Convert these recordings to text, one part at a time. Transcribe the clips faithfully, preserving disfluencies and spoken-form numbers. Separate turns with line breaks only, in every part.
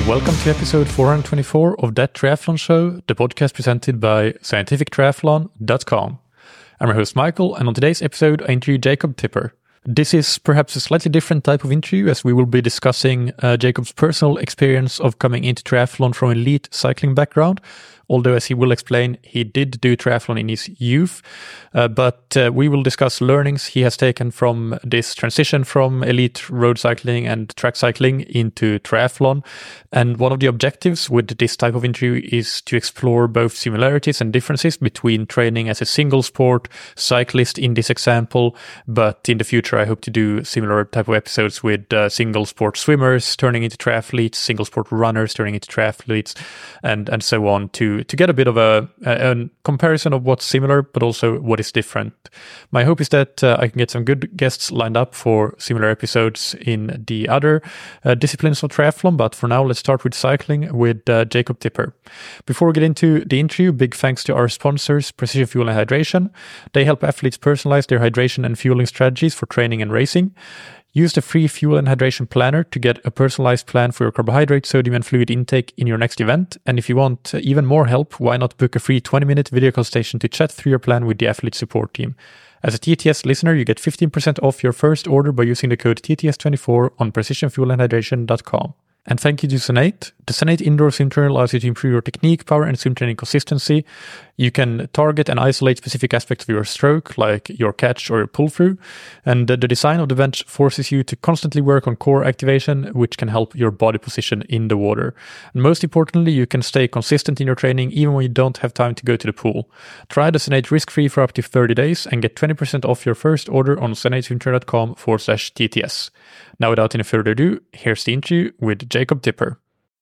Welcome to episode four hundred twenty-four of That Triathlon Show, the podcast presented by scientific triathlon dot com. I'm your host Michael, and on today's episode I interview Jacob Tipper. This is perhaps a slightly different type of interview, as we will be discussing uh, Jacob's personal experience of coming into triathlon from an elite cycling background. Although, as he will explain, he did do triathlon in his youth. Uh, but uh, we will discuss learnings he has taken from this transition from elite road cycling and track cycling into triathlon. And one of the objectives with this type of interview is to explore both similarities and differences between training as a single sport cyclist in this example. But in the future, I hope to do similar type of episodes with uh, single sport swimmers turning into triathletes, single sport runners turning into triathletes, and, and so on to to get a bit of a, a, a comparison of what's similar, but also what is different. My hope is that uh, I can get some good guests lined up for similar episodes in the other uh, disciplines of triathlon. But for now, let's start with cycling with uh, Jacob Tipper. Before we get into the interview, big thanks to our sponsors, Precision Fuel and Hydration. They help athletes personalize their hydration and fueling strategies for training and racing. Use the free Fuel and Hydration Planner to get a personalized plan for your carbohydrate, sodium, and fluid intake in your next event. And if you want even more help, why not book a free twenty-minute video consultation to chat through your plan with the athlete support team? As a T T S listener, you get fifteen percent off your first order by using the code T T S twenty-four on precision fuel and hydration dot com. And thank you to Zonate. The Zonate Indoor Swim Trainer allows you to improve your technique, power, and swim training consistency. You can target and isolate specific aspects of your stroke, like your catch or your pull-through. And the design of the bench forces you to constantly work on core activation, which can help your body position in the water. And most importantly, you can stay consistent in your training even when you don't have time to go to the pool. Try the Zonate risk-free for up to thirty days and get twenty percent off your first order on zonateswimtrainer.com forward slash TTS. Now, without any further ado, here's the interview with Jacob Tipper.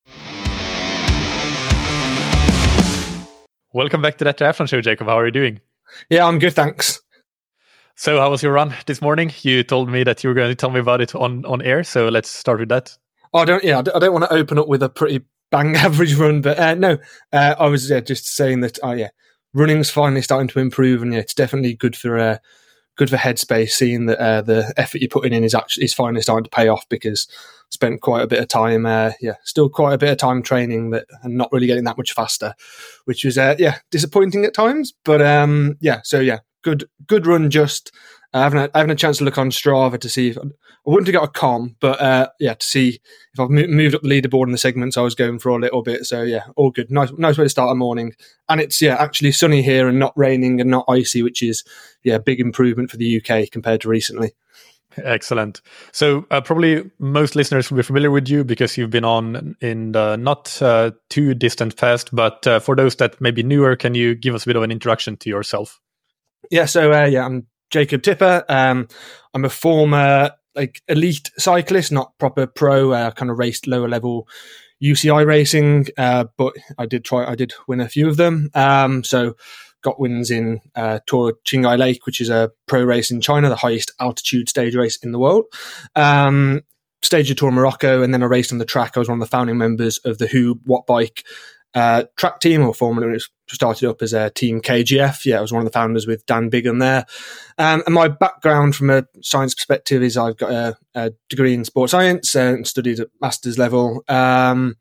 Welcome back to That Triathlon Show, Jacob. How are you doing?
Yeah, I'm good, thanks.
So how was your run this morning? You told me that you were going to tell me about it on, on air, so let's start with that.
Oh, I don't. Yeah, I don't want to open up with a pretty bang average run, but uh, no, uh, I was yeah, just saying that. Oh, yeah, running's finally starting to improve, and yeah, it's definitely good for uh, good for headspace. Seeing that uh, the effort you're putting in is actually is finally starting to pay off, because I spent quite a bit of time, uh, yeah, still quite a bit of time training that and not really getting that much faster, which was uh, yeah disappointing at times. But um, yeah, so yeah, good good run. Just uh, I haven't had, I haven't had a chance to look on Strava to see if I wouldn't have got a com, but uh, yeah, to see if I've mo- moved up the leaderboard in the segments I was going for a little bit. So yeah, all good. Nice nice way to start a morning, and it's yeah actually sunny here and not raining and not icy, which is yeah big improvement for the U K compared to recently.
Excellent. So uh, probably most listeners will be familiar with you because you've been on in the not uh, too distant past. But uh, for those that may be newer, can you give us a bit of an introduction to yourself?
Yeah. So uh, yeah, I'm Jacob Tipper. Um, I'm a former like elite cyclist, not proper pro. I uh, kind of raced lower level U C I racing, uh, but I did try. I did win a few of them. Um, so. Got wins in uh, Tour Qinghai Lake, which is a pro race in China, the highest altitude stage race in the world. Um, staged a Tour Morocco, and then I raced on the track. I was one of the founding members of the Hoob Wattbike uh, track team, or formerly it started up as a team K G F. Yeah, I was one of the founders with Dan Bigham there. Um, and my background from a science perspective is I've got a, a degree in sports science and studied at master's level. Um,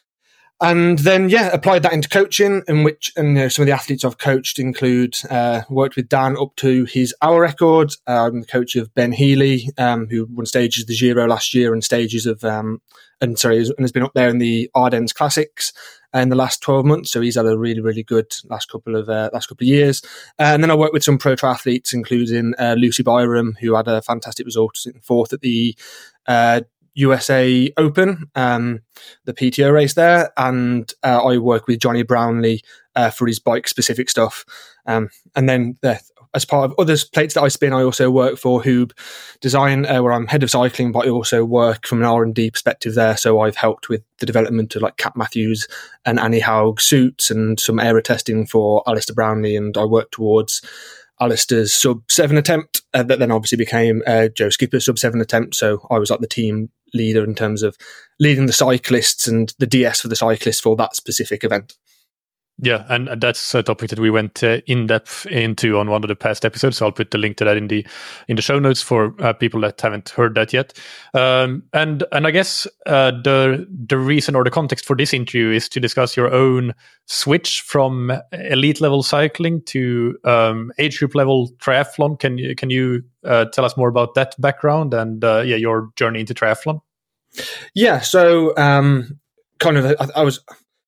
And then, yeah, applied that into coaching, in which, and you know, some of the athletes I've coached include, uh, worked with Dan up to his hour record. Uh, I'm the coach of Ben Healy, um, who won stages of the Giro last year and stages of, um, and sorry, and has been up there in the Ardennes Classics in the last twelve months. So he's had a really, really good last couple of, uh, last couple of years. Uh, and then I worked with some pro triathletes, including, uh, Lucy Byram, who had a fantastic result in fourth at the, uh, U S A Open, um, the P T O race there, and uh, I work with Johnny Brownlee uh, for his bike-specific stuff. Um, and then uh, as part of other plates that I spin, I also work for Hoob Design, uh, where I'm head of cycling, but I also work from an R and D perspective there. So I've helped with the development of like Cap Matthews and Annie Haug suits and some aero testing for Alistair Brownlee, and I work towards Alistair's sub seven attempt uh, that then obviously became uh, Joe Skipper's sub seven attempt. So I was like the team leader in terms of leading the cyclists and the D S for the cyclists for that specific event.
Yeah, and that's a topic that we went uh, in depth into on one of the past episodes. So I'll put the link to that in the in the show notes for uh, people that haven't heard that yet. Um, and and I guess uh, the the reason or the context for this interview is to discuss your own switch from elite level cycling to um, age group level triathlon. Can you can you uh, tell us more about that background and uh, yeah your journey into triathlon?
Yeah, so um, kind of I, I was.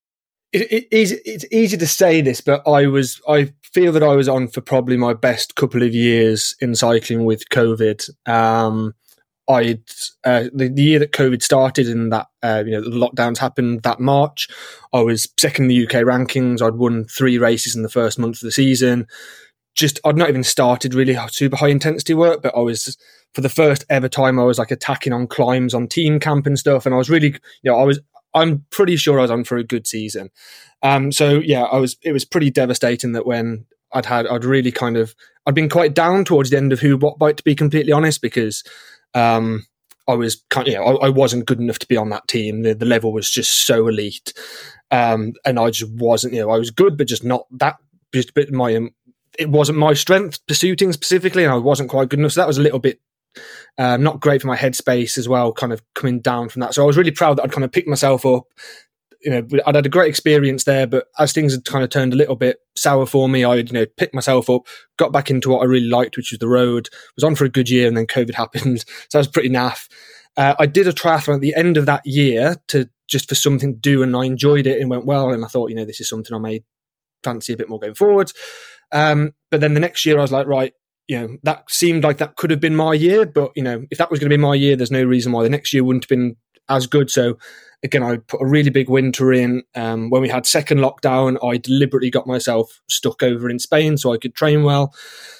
It, it, it's, it's easy to say this, but I was, I feel that I was on for probably my best couple of years in cycling with COVID. Um, I'd, uh, the, the year that COVID started and that, uh, you know, the lockdowns happened that March, I was second in the U K rankings. I'd won three races in the first month of the season. Just, I'd not even started really super high intensity work, but I was, for the first ever time, I was like attacking on climbs on team camp and stuff. And I was really, you know, I was, I'm pretty sure I was on for a good season. Um, so yeah, I was, it was pretty devastating that when I'd had, I'd really kind of, I'd been quite down towards the end of Who What Bike, to be completely honest, because, um, I was kind of, you know, I, I wasn't good enough to be on that team. The, the level was just so elite. Um, and I just wasn't, you know, I was good, but just not that, just a bit my, um, it wasn't my strength pursuing specifically, and I wasn't quite good enough. So that was a little bit, Um, not great for my headspace as well, kind of coming down from that. So I was really proud that I'd kind of picked myself up. You know, I'd had a great experience there, but as things had kind of turned a little bit sour for me, I'd, you know, picked myself up, got back into what I really liked, which was the road, was on for a good year, and then COVID happened. So I was pretty naff. Uh, I did a triathlon at the end of that year to just for something to do, and I enjoyed it and went well. And I thought, you know, this is something I may fancy a bit more going forward. Um, but then the next year I was like, right, you know, that seemed like that could have been my year, but, you know, if that was going to be my year, there's no reason why the next year wouldn't have been as good. So again, I put a really big winter in. Um, when we had second lockdown, I deliberately got myself stuck over in Spain so I could train well.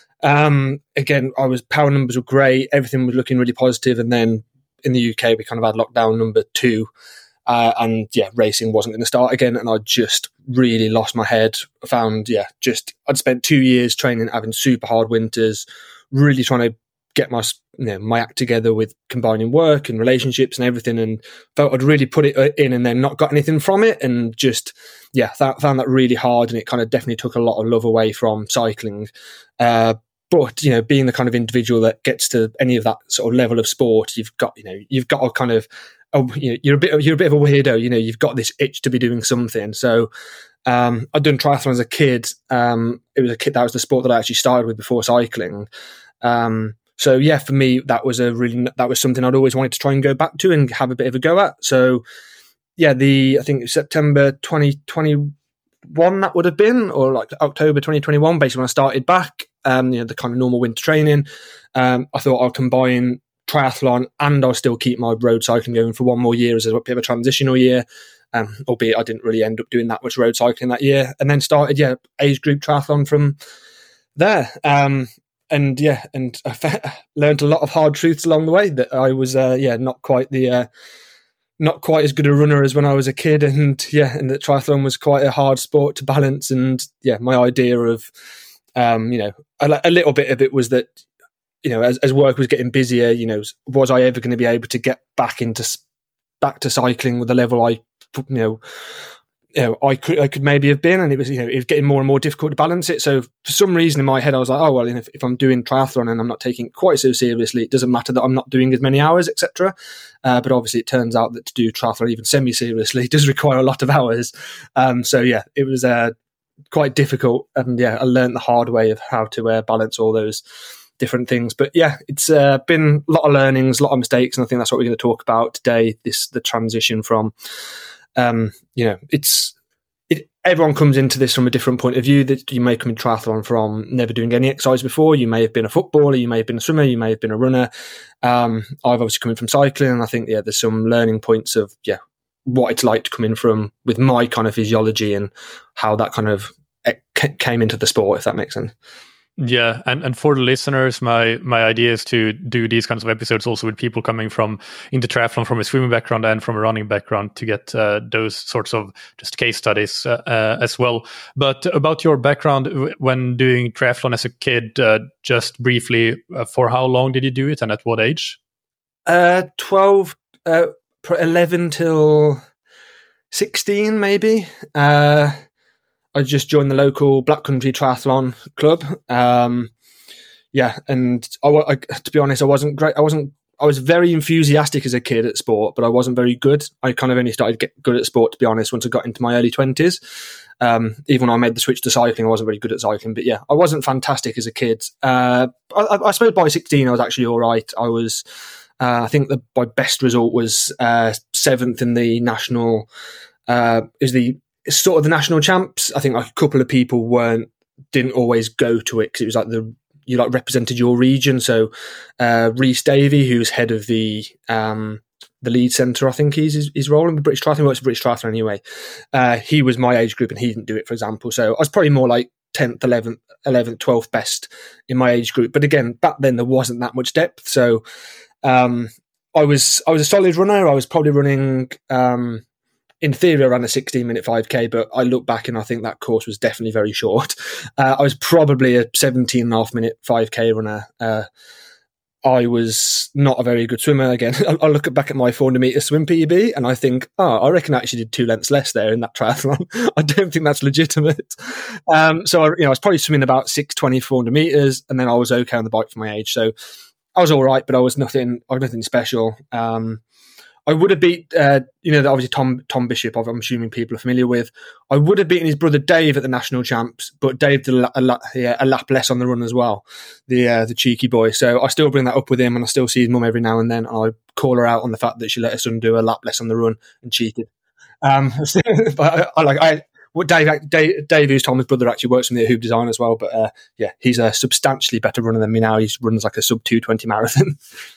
Um, again, I was, power numbers were great. Everything was looking really positive. And then in the U K, we kind of had lockdown number two. Uh, and yeah, racing wasn't going to start again. And I just really lost my head. I found, yeah, just, I'd spent two years training, having super hard winters, really trying to get my, you know, my act together with combining work and relationships and everything. And felt I'd really put it in and then not got anything from it. And just, yeah, that, found that really hard. And it kind of definitely took a lot of love away from cycling. Uh, But, you know, being the kind of individual that gets to any of that sort of level of sport, you've got, you know, you've got a kind of, oh, you know, you're a bit, you're a bit of a weirdo. You know, you've got this itch to be doing something. So, um, I'd done triathlon as a kid. Um, it was a kid that was the sport that I actually started with before cycling. Um, so yeah, for me, that was a really, that was something I'd always wanted to try and go back to and have a bit of a go at. So, yeah, the I think September twenty twenty-one that would have been, or like October twenty twenty-one, basically when I started back. Um, you know, the kind of normal winter training. Um, I thought I'll combine triathlon and I'll still keep my road cycling going for one more year as a bit of a transitional year. Um, albeit I didn't really end up doing that much road cycling that year, and then started, yeah, age group triathlon from there. Um, and yeah, and I fe- learned a lot of hard truths along the way that I was, uh, yeah, not quite the, uh, not quite as good a runner as when I was a kid, and yeah, and that triathlon was quite a hard sport to balance. And yeah, my idea of, um, you know, a, a little bit of it was that, you know, as, as work was getting busier, you know, was I ever going to be able to get back into back to cycling with the level I, you know, you know, I could I could maybe have been, and it was, you know, it was getting more and more difficult to balance it. So for some reason in my head, I was like, oh well, if, if I'm doing triathlon and I'm not taking it quite so seriously, it doesn't matter that I'm not doing as many hours, et cetera. Uh, but obviously, it turns out that to do triathlon even semi-seriously does require a lot of hours. Um, so yeah, it was uh, quite difficult, and yeah, I learned the hard way of how to uh, balance all those different things. But yeah, it's uh, been a lot of learnings, a lot of mistakes, and I think that's what we're going to talk about today. This the transition from. Um, you know, it's it, everyone comes into this from a different point of view. That you may come in triathlon from never doing any exercise before. You may have been a footballer, you may have been a swimmer, you may have been a runner. Um, I've obviously come in from cycling, and I think yeah, there's some learning points of yeah what it's like to come in from with my kind of physiology and how that kind of came into the sport, if that makes sense.
Yeah, and, and for the listeners, my my idea is to do these kinds of episodes also with people coming from into triathlon from a swimming background and from a running background to get uh, those sorts of just case studies uh, uh, as well. But about your background w- when doing triathlon as a kid, uh, just briefly, uh, for how long did you do it and at what age?
Uh, twelve, uh, eleven till sixteen, maybe. Uh, I just joined the local Black Country Triathlon Club. Um, yeah, and I, I, to be honest, I wasn't great. I wasn't. I was very enthusiastic as a kid at sport, but I wasn't very good. I kind of only started to get good at sport, to be honest, once I got into my early twenties. Um, even when I made the switch to cycling, I wasn't very good at cycling. But yeah, I wasn't fantastic as a kid. Uh, I, I suppose by sixteen, I was actually all right. I was, uh, I think the, my best result was uh, seventh in the national, uh, is the sort of the national champs. I think like a couple of people weren't, didn't always go to it because it was like the, you like represented your region. So uh, Rhys Davey, who's head of the um, the Leeds Centre, I think he's he's, he's rolling with British Triathlon. He works for British Triathlon anyway. Uh, he was my age group and he didn't do it, for example. So I was probably more like tenth, eleventh, eleventh, twelfth best in my age group. But again, back then there wasn't that much depth. So um, I was I was a solid runner. I was probably running. Um, In theory, I ran a sixteen minute five K, but I look back and I think that course was definitely very short. Uh, I was probably a seventeen and a half minute five K runner. Uh, I was not a very good swimmer. Again, I, I look back at my four hundred meter swim P B and I think, oh, I reckon I actually did two lengths less there in that triathlon. I don't think that's legitimate. Um, so, I, you know, I was probably swimming about six twenty, four hundred meters, and then I was okay on the bike for my age. So I was all right, but I was nothing, I was nothing special. Um, I would have beat, uh, you know, obviously Tom Tom Bishop, I'm assuming people are familiar with. I would have beaten his brother Dave at the national champs, but Dave did a, a, yeah, a lap less on the run as well, the uh, the cheeky boy. So I still bring that up with him, and I still see his mum every now and then. And I call her out on the fact that she let her son do a lap less on the run and cheated. Um, but I, I like I. What Dave, Dave, Dave, who's Tom's brother, actually works for me at Hoop Design as well. But uh, yeah, he's a substantially better runner than me now. He runs like a sub two twenty marathon.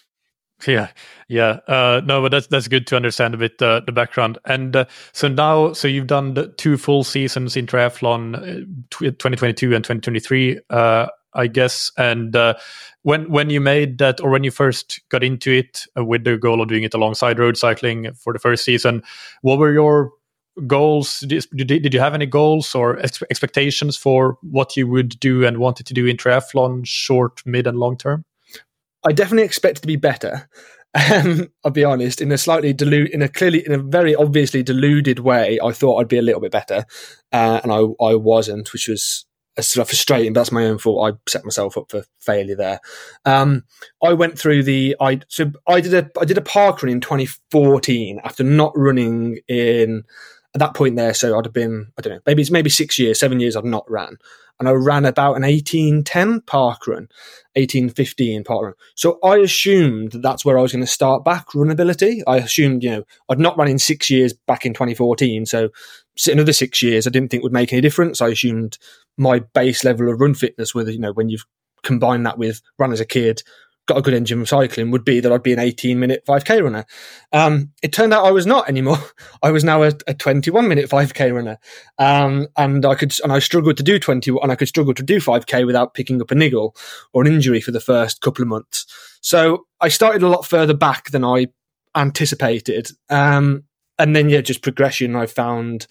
Yeah, yeah. Uh, no, but that's that's good to understand a bit uh, the background. And uh, so now, so you've done the two full seasons in triathlon, uh, twenty twenty-two and twenty twenty-three, uh, I guess. And uh, when when you made that, or when you first got into it uh, with the goal of doing it alongside road cycling for the first season, what were your goals? Did, did you have any goals or ex- expectations for what you would do and wanted to do in triathlon, short, mid, and long term?
I definitely expected to be better. Um, I'll be honest, in a slightly dilute, in a clearly, in a very obviously deluded way, I thought I'd be a little bit better, uh, and I, I wasn't, which was sort of frustrating. But that's my own fault. I set myself up for failure there. Um, I went through the, I so I did a, I did a park run in twenty fourteen after not running in at that point there. So I'd have been, I don't know, maybe it's maybe six years, seven years I've not ran. And I ran about an eighteen ten park run, eighteen fifteen park run. So I assumed that that's where I was going to start back runability. I assumed, you know, I'd not run in six years back in twenty fourteen. So another six years I didn't think would make any difference. I assumed my base level of run fitness, with, you know, when you've combined that with run as a kid, got a good engine of cycling, would be that I'd be an eighteen minute five K runner. Um, it turned out I was not anymore. I was now a, a twenty-one minute five K runner. Um, and I could, and I struggled to do twenty, and I could struggle to do five K without picking up a niggle or an injury for the first couple of months. So I started a lot further back than I anticipated. Um, and then, yeah, just progression I found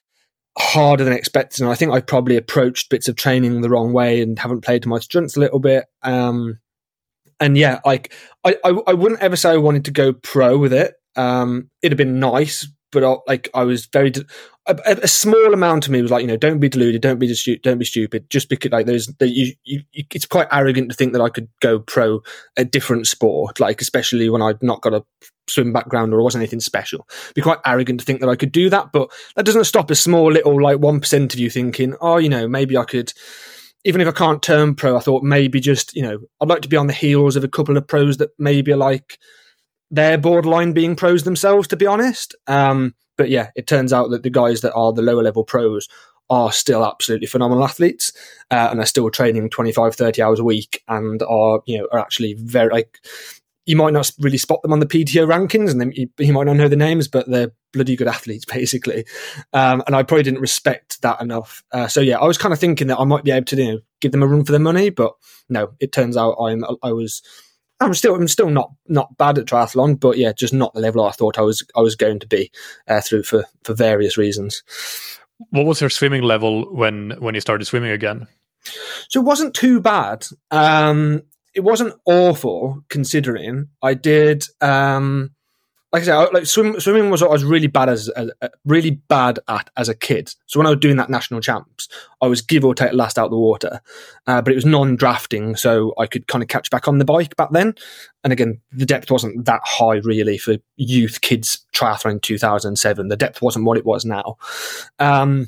harder than expected. And I think I probably approached bits of training the wrong way and haven't played to my strengths a little bit. Um, And yeah, like I, I, I wouldn't ever say I wanted to go pro with it. Um, it'd have been nice, but I, like I was very de- a, a small amount of me was like, you know, don't be deluded, don't be stu- don't be stupid. Just because like there's, there, you, you, it's quite arrogant to think that I could go pro a different sport, like especially when I'd not got a swim background or it wasn't anything special. It'd be quite arrogant to think that I could do that, but that doesn't stop a small little like one percent of you thinking, oh, you know, maybe I could. Even if I can't turn pro, I thought maybe just, you know, I'd like to be on the heels of a couple of pros that maybe are like they're borderline being pros themselves, to be honest. Um, but yeah, it turns out that the guys that are the lower level pros are still absolutely phenomenal athletes uh, and are still training twenty-five, thirty hours a week and are, you know, are actually very like, you might not really spot them on the P T O rankings and then you, you might not know the names, but they're bloody good athletes, basically. Um, and I probably didn't respect that enough. Uh, so yeah, I was kind of thinking that I might be able to, you know, give them a run for their money, but no, it turns out I'm, I was, I'm still, I'm still not, not bad at triathlon, but yeah, just not the level I thought I was, I was going to be uh, through for, for various reasons.
What was your swimming level when, when you started swimming again?
So it wasn't too bad. Um, It wasn't awful considering I did. Um, like I said, I, like swim, swimming was what I was really bad as, as really bad at as a kid. So when I was doing that national champs, I was give or take last out the water, uh, but it was non-drafting, so I could kind of catch back on the bike back then. And again, the depth wasn't that high really for youth kids triathlon in two thousand seven. The depth wasn't what it was now. Um,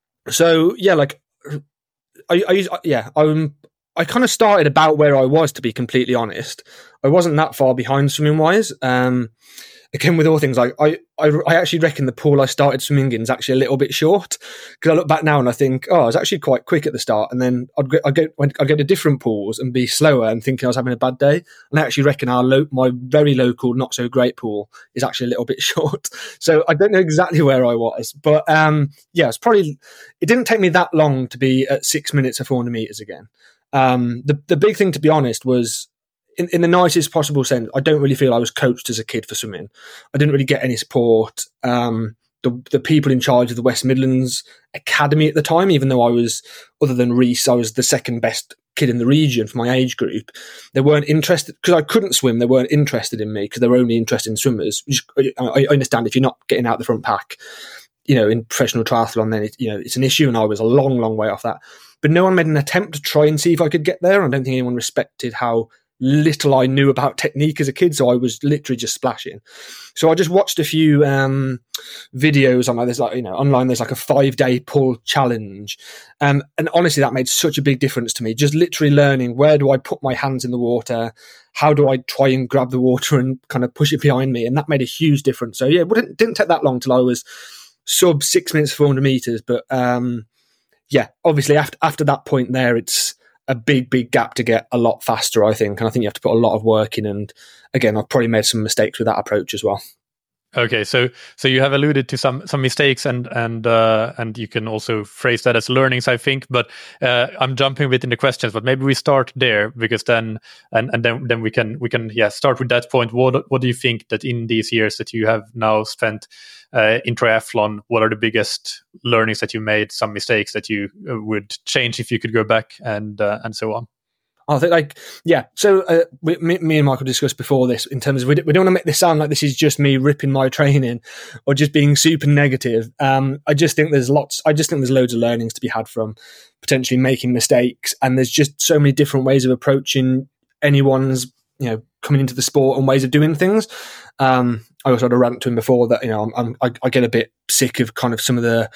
so yeah, like I, I yeah, I'm. I kind of started about where I was, to be completely honest. I wasn't that far behind swimming wise. Um, again, with all things, like I, I, I actually reckon the pool I started swimming in is actually a little bit short, because I look back now and I think, oh, I was actually quite quick at the start, and then I'd get, I'd get, I'd get to different pools and be slower and thinking I was having a bad day. And I actually reckon our lo- my very local, not so great pool is actually a little bit short. So I don't know exactly where I was, but um, yeah, it's probably, it didn't take me that long to be at six minutes of four hundred meters again. Um, the the big thing, to be honest, was in, in the nicest possible sense, I don't really feel I was coached as a kid for swimming. I didn't really get any support. Um, the the people in charge of the West Midlands Academy at the time, even though I was, other than Reese, I was the second best kid in the region for my age group. They weren't interested, because I couldn't swim. They weren't interested in me because they were only interested in swimmers. Which, I, I understand if you're not getting out the front pack, you know, in professional triathlon, then it, you know, it's an issue, and I was a long, long way off that. But no one made an attempt to try and see if I could get there. I don't think anyone respected how little I knew about technique as a kid, so I was literally just splashing. So I just watched a few um, videos on like there's like you know online. There's like a five day pull challenge, um, and honestly, that made such a big difference to me. Just literally learning, where do I put my hands in the water? How do I try and grab the water and kind of push it behind me? And that made a huge difference. So yeah, it didn't, didn't take that long till I was sub six minutes four hundred meters, but. Um, Yeah, obviously after after that point there, it's a big, big gap to get a lot faster, I think. And I think you have to put a lot of work in. And again, I've probably made some mistakes with that approach as well.
Okay, so so you have alluded to some some mistakes, and and uh, and you can also phrase that as learnings, I think. But uh, I'm jumping a bit in the questions, but maybe we start there, because then and, and then then we can we can yeah start with that point. What what do you think that in these years that you have now spent uh, in triathlon, what are the biggest learnings that you made? Some mistakes that you uh, would change if you could go back, and uh, and so on.
I think, like, yeah. So uh, we, me, me and Michael discussed before this in terms of we, we don't want to make this sound like this is just me ripping my training or just being super negative. Um, I just think there's lots. I just think there's loads of learnings to be had from potentially making mistakes, and there's just so many different ways of approaching anyone's, you know, coming into the sport and ways of doing things. Um, I also had a rant to him before that, you know, I'm, I'm, I, I get a bit sick of kind of some of the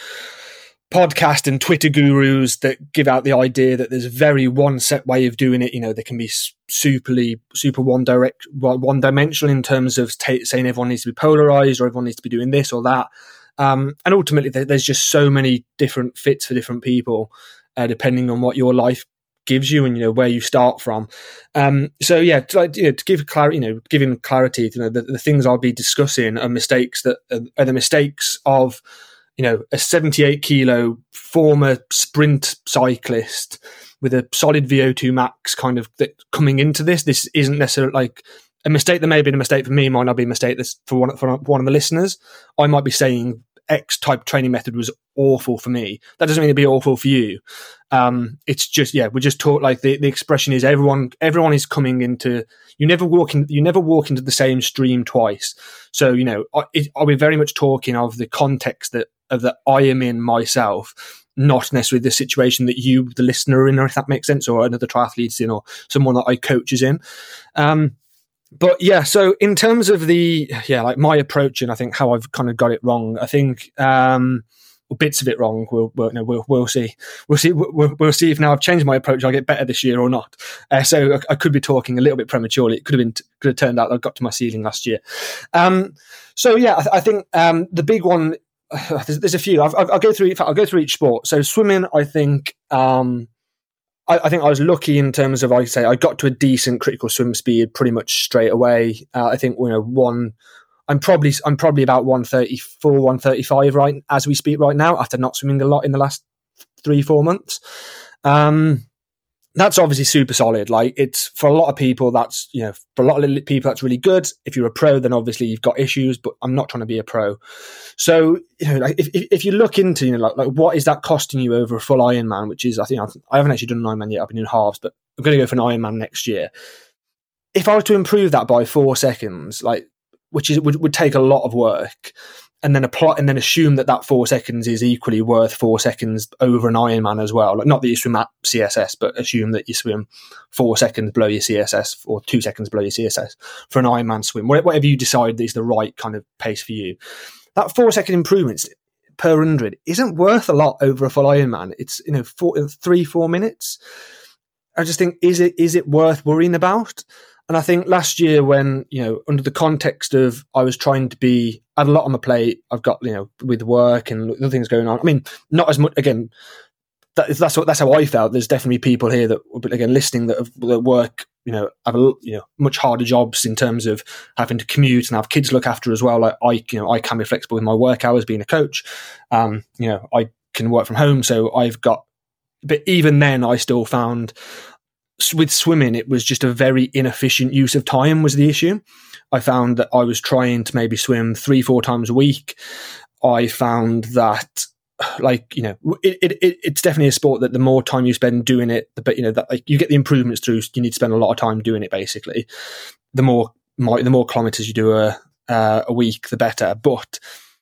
podcast and Twitter gurus that give out the idea that there's a very one set way of doing it. You know, they can be superly, super one direct, one dimensional in terms of t- saying everyone needs to be polarized or everyone needs to be doing this or that. Um, and ultimately, there's just so many different fits for different people, uh, depending on what your life gives you and, you know, where you start from. Um, so yeah, to, like, you know, to give clarity, you know, giving clarity, you know, the, the things I'll be discussing are mistakes that uh, are the mistakes of, you know, a seventy-eight kilo former sprint cyclist with a solid V O two max kind of that coming into this. This isn't necessarily like a mistake that may have been a mistake for me, might not be a mistake that's for one, for one of the listeners. I might be saying X type training method was awful for me. That doesn't mean it'd be awful for you. Um, it's just, yeah, we're just taught, like the, the expression is everyone, everyone is coming into, you never walk in, you never walk into the same stream twice. So, you know, are, are we very much talking of the context that, of that I am in myself, not necessarily the situation that you, the listener, are in, or if that makes sense, or another triathlete's in, or someone that I coach is in. Um, But yeah, so in terms of the, yeah, like my approach and I think how I've kind of got it wrong, I think, um, well, bits of it wrong. We'll, we'll, no, we'll, we'll see. We'll see. We'll, we'll see if now I've changed my approach, I'll get better this year or not. Uh, so I, I could be talking a little bit prematurely. It could have been, could have turned out I got to my ceiling last year. Um, so yeah, I, th- I think, um, the big one, uh, there's, there's a few, I've, I'll go through, in fact, I'll go through each sport. So swimming, I think, um, I, I think I was lucky in terms of, like I say, I got to a decent critical swim speed pretty much straight away. Uh, I think, you know, one, I'm probably, I'm probably about one thirty-four, one thirty-five right as we speak right now, after not swimming a lot in the last three, four months. Um, that's obviously super solid. Like, it's, for a lot of people, that's, you know, for a lot of people, that's really good. If you're a pro, then obviously you've got issues, but I'm not trying to be a pro. So, you know, like if, if you look into, you know, like, like what is that costing you over a full Ironman, which is, I think, I've, I haven't actually done an Ironman yet. I've been in halves, but I'm going to go for an Ironman next year. If I were to improve that by four seconds, like, which is would, would take a lot of work, and then apply and then assume that that four seconds is equally worth four seconds over an Ironman as well. Like, not that you swim at C S S, but assume that you swim four seconds below your C S S or two seconds below your C S S for an Ironman swim. Whatever you decide is the right kind of pace for you. That four second improvements per hundred isn't worth a lot over a full Ironman. It's, you know, four, three, four minutes. I just think, is it is it worth worrying about? And I think last year, when, you know, under the context of I was trying to be, I had a lot on my plate. I've got, you know, with work and other things going on. I mean, not as much, again, that, that's what, that's how I felt. There's definitely people here that, again, listening that, have, that work, you know, have a, you know, much harder jobs in terms of having to commute and have kids to look after as well. Like I, you know, I can be flexible with my work hours being a coach. Um, you know, I can work from home. So I've got, but even then I still found, with swimming, it was just a very inefficient use of time was the issue. I found that I was trying to maybe swim three, four times a week. I found that, like, you know, it, it it's definitely a sport that the more time you spend doing it, the but you know that, like, you get the improvements through. You need to spend a lot of time doing it. Basically, the more the more kilometers you do a uh, a week, the better. But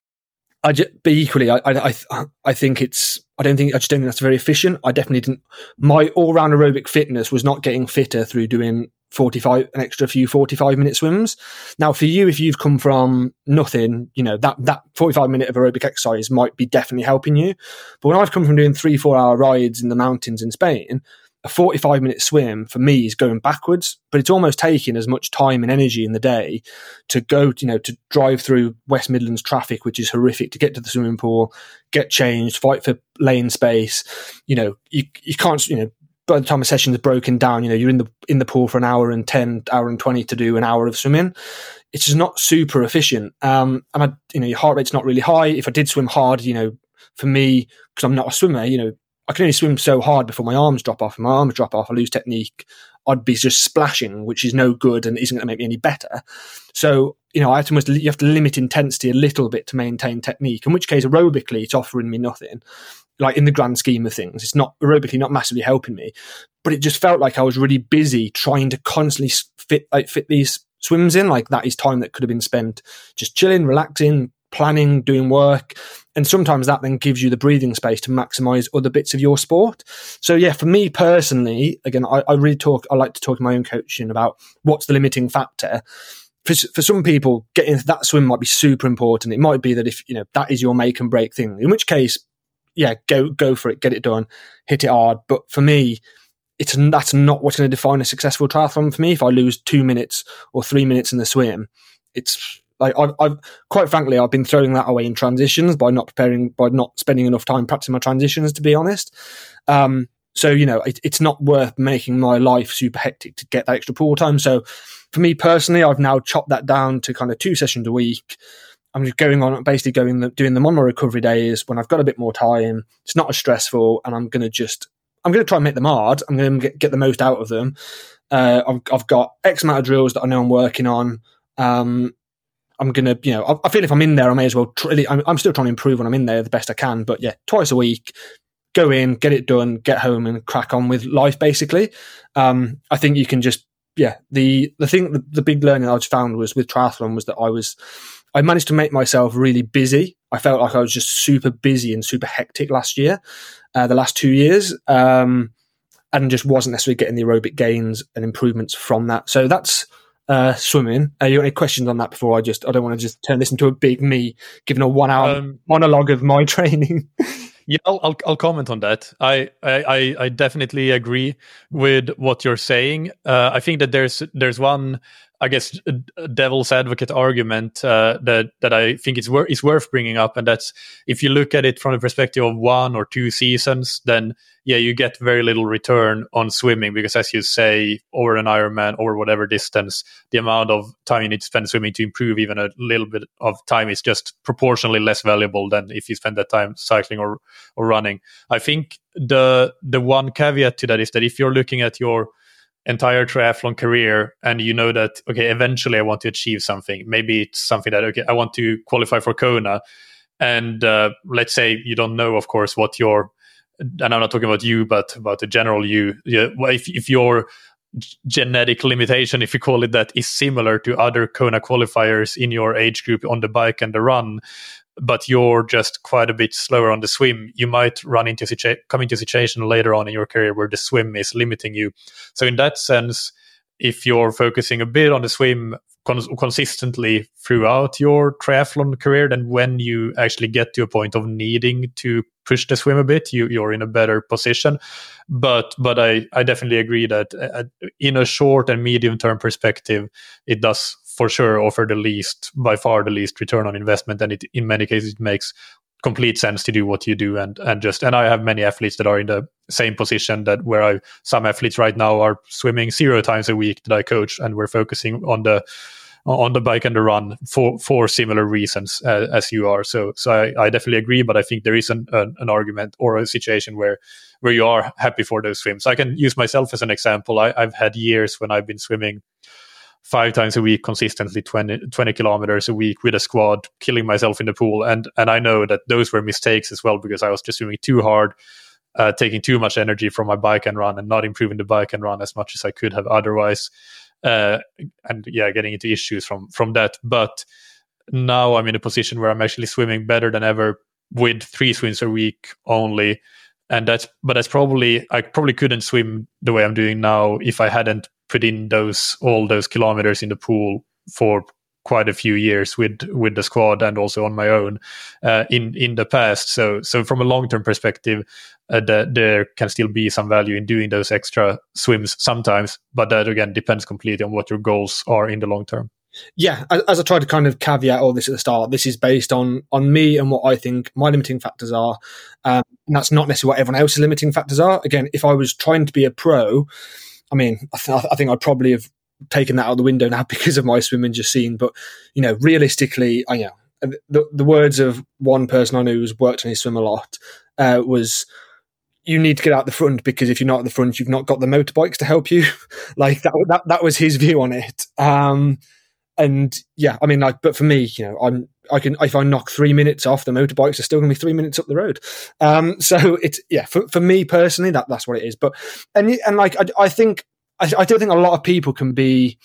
I just, but equally, I, I I I think it's. I don't think I just don't think that's very efficient. I definitely didn't. My all-round aerobic fitness was not getting fitter through doing forty-five an extra few forty-five minute swims. Now, for you, if you've come from nothing, you know that that forty-five minute of aerobic exercise might be definitely helping you. But when I've come from doing three four hour rides in the mountains in Spain, a forty-five minute swim for me is going backwards, but it's almost taking as much time and energy in the day to go, you know, to drive through West Midlands traffic, which is horrific, to get to the swimming pool, get changed, fight for lane space. You know, you you can't, you know, by the time a session is broken down, you know, you're in the in the pool for an hour and ten, hour and twenty to do an hour of swimming. It's just not super efficient. Um, and I, you know, your heart rate's not really high. If I did swim hard, you know, for me, because I'm not a swimmer, you know, I can only swim so hard before my arms drop off. And my arms drop off, I lose technique. I'd be just splashing, which is no good and isn't going to make me any better. So, you know, I have to almost, you have to limit intensity a little bit to maintain technique, in which case aerobically it's offering me nothing. Like, in the grand scheme of things, it's not aerobically not massively helping me, but it just felt like I was really busy trying to constantly fit, like, fit these swims in. Like, that is time that could have been spent just chilling, relaxing, planning, doing work. And sometimes that then gives you the breathing space to maximize other bits of your sport. So yeah, for me personally, again, I, I really talk, I like to talk in my own coaching about what's the limiting factor. For, for some people, getting into that swim might be super important. It might be that if, you know, that is your make and break thing, in which case, yeah, go, go for it, get it done, hit it hard. But for me, it's, that's not what's going to define a successful triathlon for me. If I lose two minutes or three minutes in the swim, it's, Like I've, I've, quite frankly, I've been throwing that away in transitions by not preparing, by not spending enough time practicing my transitions, to be honest. Um, so, you know, it, it's not worth making my life super hectic to get that extra pool time. So for me personally, I've now chopped that down to kind of two sessions a week. I'm just going on, basically going, the, doing them on my recovery days when I've got a bit more time. It's not as stressful, and I'm going to just, I'm going to try and make them hard. I'm going to get, get the most out of them. Uh, I've, I've got X amount of drills that I know I'm working on. Um, I'm going to, you know, I, I feel if I'm in there, I may as well, tr- I'm, I'm still trying to improve when I'm in there the best I can. But yeah, twice a week, go in, get it done, get home and crack on with life, basically. Um, I think you can just, yeah, the, the thing, the, the big learning I just found was with triathlon was that I was, I managed to make myself really busy. I felt like I was just super busy and super hectic last year, uh, the last two years, um, and just wasn't necessarily getting the aerobic gains and improvements from that. So that's, Uh, swimming. Uh, you got any questions on that before I just, I don't want to just turn this into a big me giving a one hour um, monologue of my training.
Yeah, I'll, I'll I'll comment on that. I I I definitely agree with what you're saying. Uh, I think that there's there's one, I guess, devil's advocate argument uh, that that I think it's worth is worth bringing up, and that's if you look at it from the perspective of one or two seasons, then yeah, you get very little return on swimming because, as you say, over an Ironman or whatever distance, the amount of time you need to spend swimming to improve even a little bit of time is just proportionally less valuable than if you spend that time cycling or or running. I think the the one caveat to that is that if you're looking at your entire triathlon career and you know that, okay, eventually I want to achieve something, maybe it's something that, okay, I want to qualify for Kona, and uh, let's say you don't know, of course, what your, and I'm not talking about you, but about the general you, yeah, if, if your g- genetic limitation, if you call it that, is similar to other Kona qualifiers in your age group on the bike and the run, but you're just quite a bit slower on the swim, you might run into situa- come into a situation later on in your career where the swim is limiting you. So in that sense, if you're focusing a bit on the swim cons- consistently throughout your triathlon career, then when you actually get to a point of needing to push the swim a bit, you, you're in a better position. But but I, I definitely agree that uh, in a short and medium term perspective, it does for sure offer the least, by far the least return on investment. And it, in many cases, it makes complete sense to do what you do. And and just, and I have many athletes that are in the same position, that where I, some athletes right now are swimming zero times a week that I coach, and we're focusing on the, on the bike and the run for, for similar reasons uh, as you are. So so I, I definitely agree, but I think there is an, an, an argument or a situation where, where you are happy for those swims. I can use myself as an example. I, I've had years when I've been swimming five times a week consistently, twenty, twenty kilometers a week with a squad, killing myself in the pool. And and I know that those were mistakes as well, because I was just swimming too hard, uh, taking too much energy from my bike and run, and not improving the bike and run as much as I could have otherwise. Uh, and yeah, getting into issues from from that. But now I'm in a position where I'm actually swimming better than ever with three swims a week only. And that's, but that's probably, I probably couldn't swim the way I'm doing now if I hadn't put in those, all those kilometers in the pool for quite a few years with, with the squad and also on my own uh, in, in the past. So, so from a long-term perspective, uh, the, there can still be some value in doing those extra swims sometimes, but that again depends completely on what your goals are in the long term.
Yeah, as I tried to kind of caveat all this at the start, this is based on on me and what I think my limiting factors are. Um, and that's not necessarily what everyone else's limiting factors are. Again, if I was trying to be a pro, I mean, I, th- I think I'd probably have taken that out the window now because of my swimming just seen. But, you know, realistically, I you know the, the words of one person I knew who's worked on his swim a lot uh, was, you need to get out the front, because if you're not at the front, you've not got the motorbikes to help you. Like that, that, that was his view on it. Um, And yeah, I mean, like, but for me, you know, I'm, I can, if I knock three minutes off, the motorbikes are still going to be three minutes up the road. Um, so it's, yeah, for, for me personally, that, that's what it is. But, and, and like, I, I think, I, I do think a lot of people can be,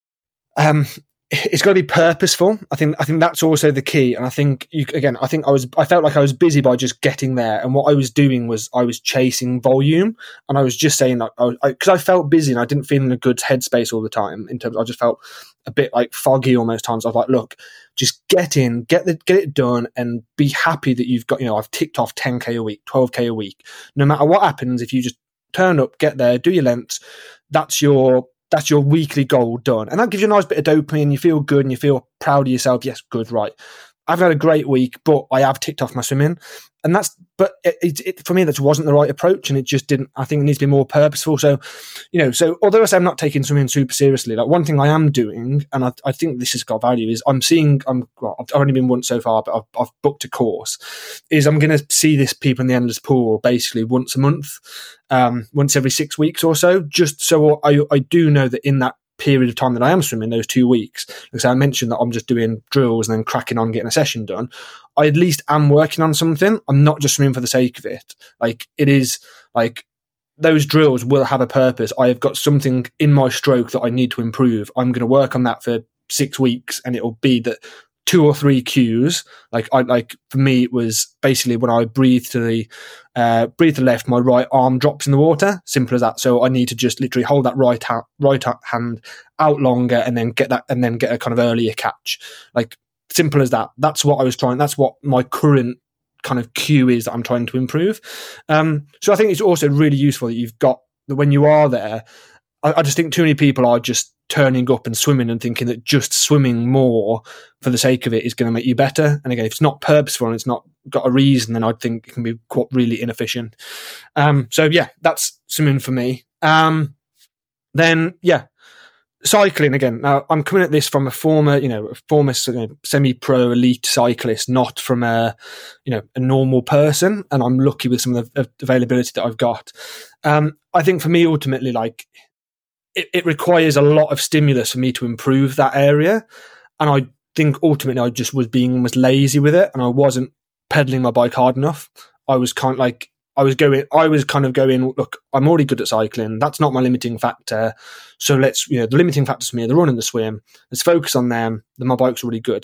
um, it's got to be purposeful. I think, I think that's also the key. And I think you, again, I think I was, I felt like I was busy by just getting there. And what I was doing was I was chasing volume, and I was just saying that I, I, cause I felt busy and I didn't feel in a good headspace all the time. In terms, I just felt a bit like foggy almost times. I was like, look, just get in, get the, get it done, and be happy that you've got, you know, I've ticked off ten K a week, twelve K a week. No matter what happens, if you just turn up, get there, do your lengths, that's your, that's your weekly goal done. And that gives you a nice bit of dopamine. You feel good and you feel proud of yourself. Yes, good, right. I've had a great week, but I have ticked off my swimming. And that's, but it, it, it, for me, that wasn't the right approach. And it just didn't, I think it needs to be more purposeful. So, you know, so although I say I'm not taking swimming super seriously, like one thing I am doing, and I, I think this has got value, is I'm seeing, I'm, well, I've only been once so far, but I've, I've booked a course, is I'm going to see this people in the endless pool basically once a month, um, once every six weeks or so, just so I, I do know that in that period of time that I am swimming, those two weeks, because I mentioned that I'm just doing drills and then cracking on getting a session done, I at least am working on something. I'm not just swimming for the sake of it. Like, it is like, those drills will have a purpose. I have got something in my stroke that I need to improve. I'm going to work on that for six weeks and it'll be that two or three cues. Like I, like for me, it was basically when I breathe to the, uh, breathe to the left, my right arm drops in the water. Simple as that. So I need to just literally hold that right hand, right hand out longer, and then get that, and then get a kind of earlier catch. Like, simple as that. That's what I was trying. That's what my current kind of cue is that I'm trying to improve. Um, so I think it's also really useful that you've got that when you are there. I, I just think too many people are just turning up and swimming and thinking that just swimming more for the sake of it is going to make you better. And again, if it's not purposeful and it's not got a reason, then I think it can be quite really inefficient. Um, so yeah, that's swimming for me. Um, then yeah, cycling again. Now I'm coming at this from a former, you know, a former you know, semi-pro elite cyclist, not from a, you know, a normal person. And I'm lucky with some of the availability that I've got. Um, I think for me, ultimately, like, It, it requires a lot of stimulus for me to improve that area. And I think ultimately I just was being almost lazy with it, and I wasn't pedaling my bike hard enough. I was kind of like, I was going, I was kind of going, look, I'm already good at cycling. That's not my limiting factor. So let's, you know, the limiting factors for me are the run and the swim. Let's focus on them. Then my bike's already good.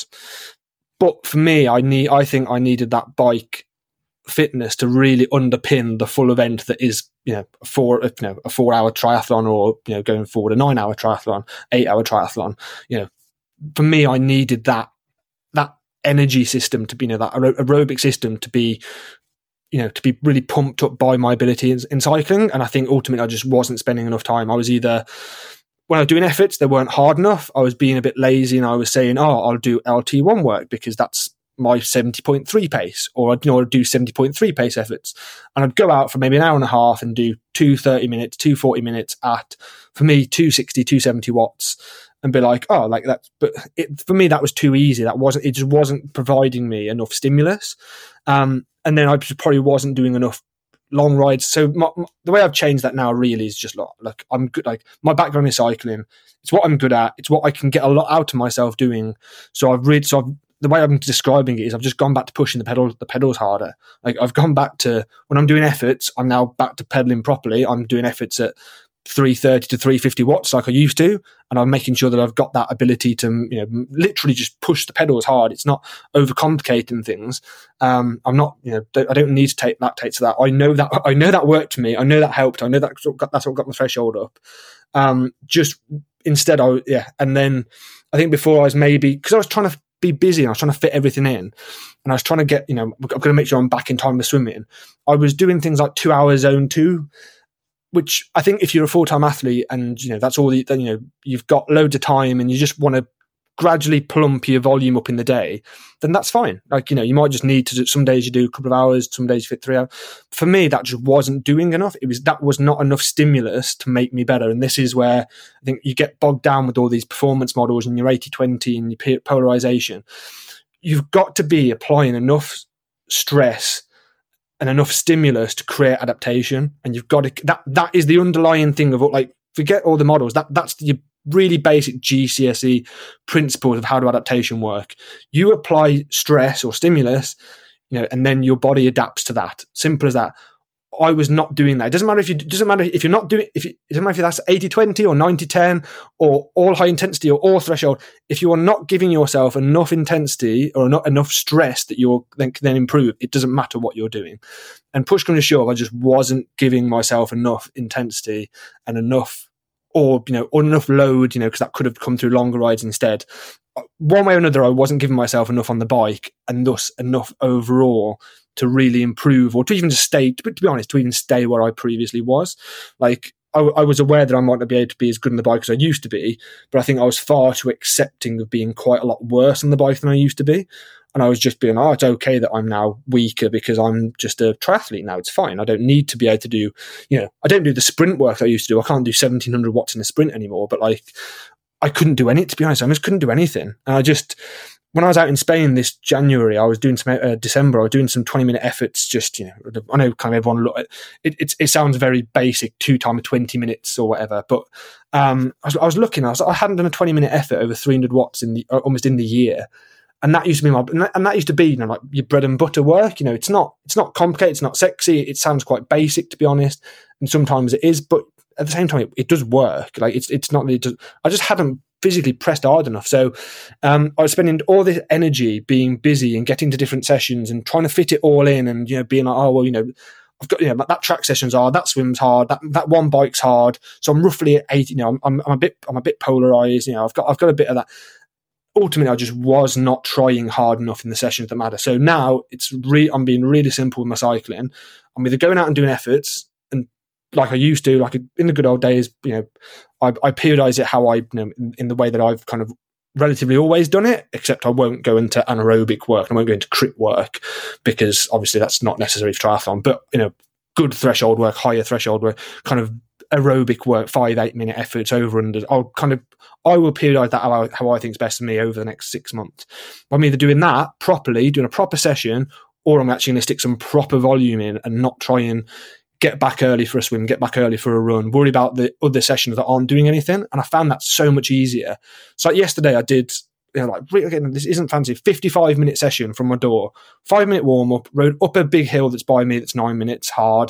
But for me, I need, I think I needed that bike fitness to really underpin the full event that is, you know, a four, you know, a four hour triathlon, or, you know, going forward, a nine hour triathlon, eight hour triathlon. You know, for me, I needed that, that energy system to be, you know, that aerobic system to be, you know, to be really pumped up by my ability in, in cycling. And I think ultimately I just wasn't spending enough time. I was either, when I was doing efforts, they weren't hard enough. I was being a bit lazy, and I was saying, oh, I'll do L T one work because that's my seventy point three pace, or I'd, you know, I'd do seventy point three pace efforts. And I'd go out for maybe an hour and a half and do two thirty minutes, two forty minutes at, for me, two sixty, two seventy watts, and be like, oh, like that. But it, for me, that was too easy. That wasn't, it just wasn't providing me enough stimulus. Um, and then I probably wasn't doing enough long rides. So my, my, the way I've changed that now really is just like, like I'm good. Like my background is cycling. It's what I'm good at. It's what I can get a lot out of myself doing. So I've read, so I've, the way I'm describing it is I've just gone back to pushing the pedals, the pedals harder. Like I've gone back to, when I'm doing efforts, I'm now back to pedaling properly. I'm doing efforts at three thirty to three fifty watts like I used to, and I'm making sure that I've got that ability to, you know, literally just push the pedals hard. It's not overcomplicating things. Um, I'm not, you know, I don't need to take lactate to that. I know that I know that worked for me. I know that helped. I know that that's what got my threshold up. Um, just instead, I yeah, and then I think before I was maybe, because I was trying to be busy and I was trying to fit everything in, and I was trying to get, you know, I've got to make sure I'm back in time for swimming. I was doing things like two hour zone two, which I think if you're a full-time athlete and, you know, that's all, the, then, you know, you've got loads of time and you just want to gradually plump your volume up in the day, then that's fine. Like, you know, you might just need to do, some days you do a couple of hours, some days you fit three hours. For me, that just wasn't doing enough. It was, that was not enough stimulus to make me better. And this is where I think you get bogged down with all these performance models and your eighty twenty and your polarization. You've got to be applying enough stress and enough stimulus to create adaptation. And you've got to, that, that is the underlying thing of, like, forget all the models. That that's the really basic G C S E principles of how do adaptation work. You apply stress or stimulus, you know, and then your body adapts to that. Simple as that. I was not doing that. It doesn't matter if you, it doesn't matter if you're not doing, if you, it doesn't matter if that's eighty twenty or ninety ten or all high intensity or all threshold. If you are not giving yourself enough intensity or not enough stress that you're then can then improve, it doesn't matter what you're doing. And push come to shove, I just wasn't giving myself enough intensity and enough, or, you know, or enough load, you know, because that could have come through longer rides instead. One way or another, I wasn't giving myself enough on the bike, and thus enough overall to really improve, or to even just stay, but to be honest, to even stay where I previously was. Like, I, I was aware that I might not be able to be as good on the bike as I used to be, but I think I was far too accepting of being quite a lot worse on the bike than I used to be. And I was just being, oh, it's okay that I'm now weaker because I'm just a triathlete now. It's fine. I don't need to be able to do, you know, I don't do the sprint work I used to do. I can't do seventeen hundred watts in a sprint anymore, but like, I couldn't do any, to be honest, I just couldn't do anything. And I just, when I was out in Spain this January, I was doing some, uh, December, I was doing some twenty minute efforts, just, you know, I know kind of everyone look at it, it, it sounds very basic, two times twenty minutes or whatever, but um, I was, I was looking, I was, I hadn't done a twenty minute effort over three hundred watts in the, almost in the year. And that used to be my, and that, and that used to be, you know, like your bread and butter work. You know, it's not, it's not complicated, it's not sexy. It sounds quite basic, to be honest, and sometimes it is. But at the same time, it, it does work. Like it's, it's not. It does, I just hadn't physically pressed hard enough. So um, I was spending all this energy being busy and getting to different sessions and trying to fit it all in, and, you know, being like, oh well, you know, I've got, you know, that track session's hard, that swim's hard, that that one bike's hard. So I'm roughly at eighty. You know, I'm, I'm, I'm a bit, I'm a bit polarized. You know, I've got, I've got a bit of that. Ultimately, I just was not trying hard enough in the sessions that matter. So now it's re- I'm being really simple with my cycling. I'm either going out and doing efforts, and like I used to, like in the good old days, you know, I, I periodize it how I, you know, in, in the way that I've kind of relatively always done it, except I won't go into anaerobic work. I won't go into crit work because obviously that's not necessary for triathlon, but, you know, good threshold work, higher threshold work, kind of aerobic work, five, eight minute efforts over under. I'll kind of, I will periodize that how I, how I think is best for me over the next six months. I'm either doing that properly, doing a proper session, or I'm actually going to stick some proper volume in and not try and get back early for a swim, get back early for a run, worry about the other sessions that aren't doing anything. And I found that so much easier. So like yesterday I did you know, like again, this isn't fancy. fifty-five minute session from my door, five minute warm up, rode up a big hill that's by me. That's nine minutes hard.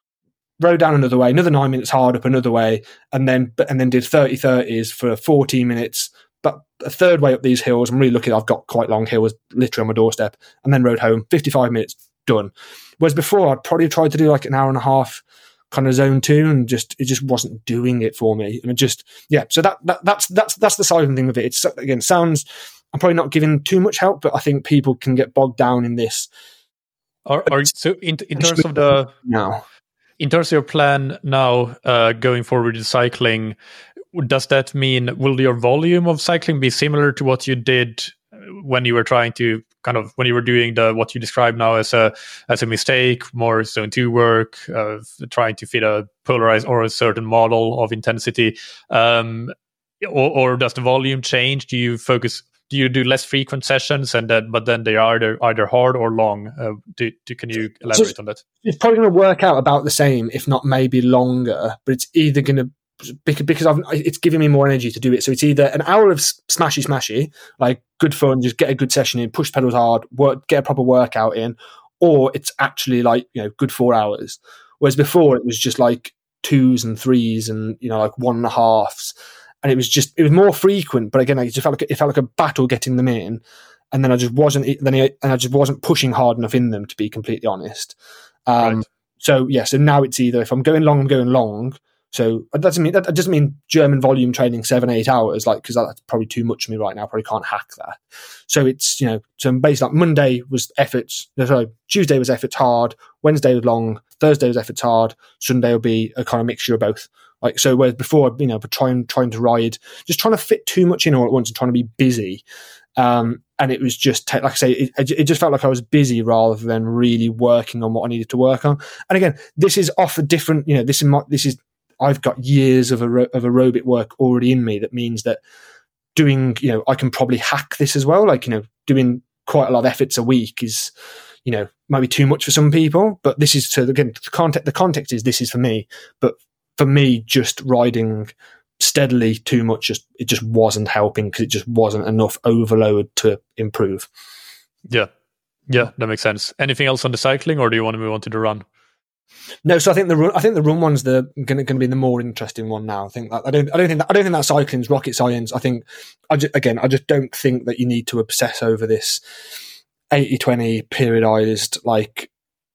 Rode down another way, another nine minutes hard up another way, and then and then did thirty thirties for fourteen minutes. But a third way up these hills, I'm really lucky I've got quite long hills literally on my doorstep, and then rode home, fifty-five minutes, done. Whereas before, I'd probably tried to do like an hour and a half kind of zone two, and just it just wasn't doing it for me. And it just, yeah, so that, that that's that's that's the side thing of it. It's, again, sounds, I'm probably not giving too much help, but I think people can get bogged down in this.
Are, are so in, in terms of the...
now.
In terms of your plan now, uh, going forward with cycling, does that mean, will your volume of cycling be similar to what you did when you were trying to kind of, when you were doing the, what you describe now as a, as a mistake, more zone two work, uh, trying to fit a polarized or a certain model of intensity, um, or, or does the volume change? Do you focus, do you do less frequent sessions, and then, but then they are either, either hard or long? Uh, do, do, can you elaborate
so
on that?
It's probably going to work out about the same, if not maybe longer, but it's either going to, because I've, it's giving me more energy to do it. So it's either an hour of smashy smashy, like good fun, just get a good session in, push pedals hard, work, get a proper workout in, or it's actually like, you know, good four hours. Whereas before it was just like twos and threes and, you know, like one and a halves. And it was just, it was more frequent, but again, it just felt like, it felt like a battle getting them in. And then I just wasn't, then I, and I just wasn't pushing hard enough in them, to be completely honest. Um,
right.
So yeah, so now it's either, if I'm going long, I'm going long. So that doesn't mean, that doesn't mean German volume training seven, eight hours, like, because that's probably too much for me right now. Probably can't hack that. So it's, you know, so basically like Monday was efforts, sorry, Tuesday was efforts hard, Wednesday was long, Thursday was efforts hard, Sunday will be a kind of mixture of both. Like, so whereas before, you know, but trying, trying to ride, just trying to fit too much in all at once and trying to be busy. Um, and it was just, like I say, it, it just felt like I was busy rather than really working on what I needed to work on. And again, this is off a different, you know, this is my, this is, I've got years of, aer- of aerobic work already in me. That means that doing, you know, I can probably hack this as well. Like, you know, doing quite a lot of efforts a week is, you know, might be too much for some people, but this is, so again, the context, the context is this is for me, but for me, just riding steadily too much, just it just wasn't helping, because it just wasn't enough overload to improve.
Yeah, yeah, that makes sense. Anything else on the cycling, or do you want to move on to the run?
No, so I think the run, I think the run one's the going to be the more interesting one now. I think that I don't I don't think that, I don't think that cycling's rocket science. I think I just, again I just don't think that you need to obsess over this eighty twenty periodized, like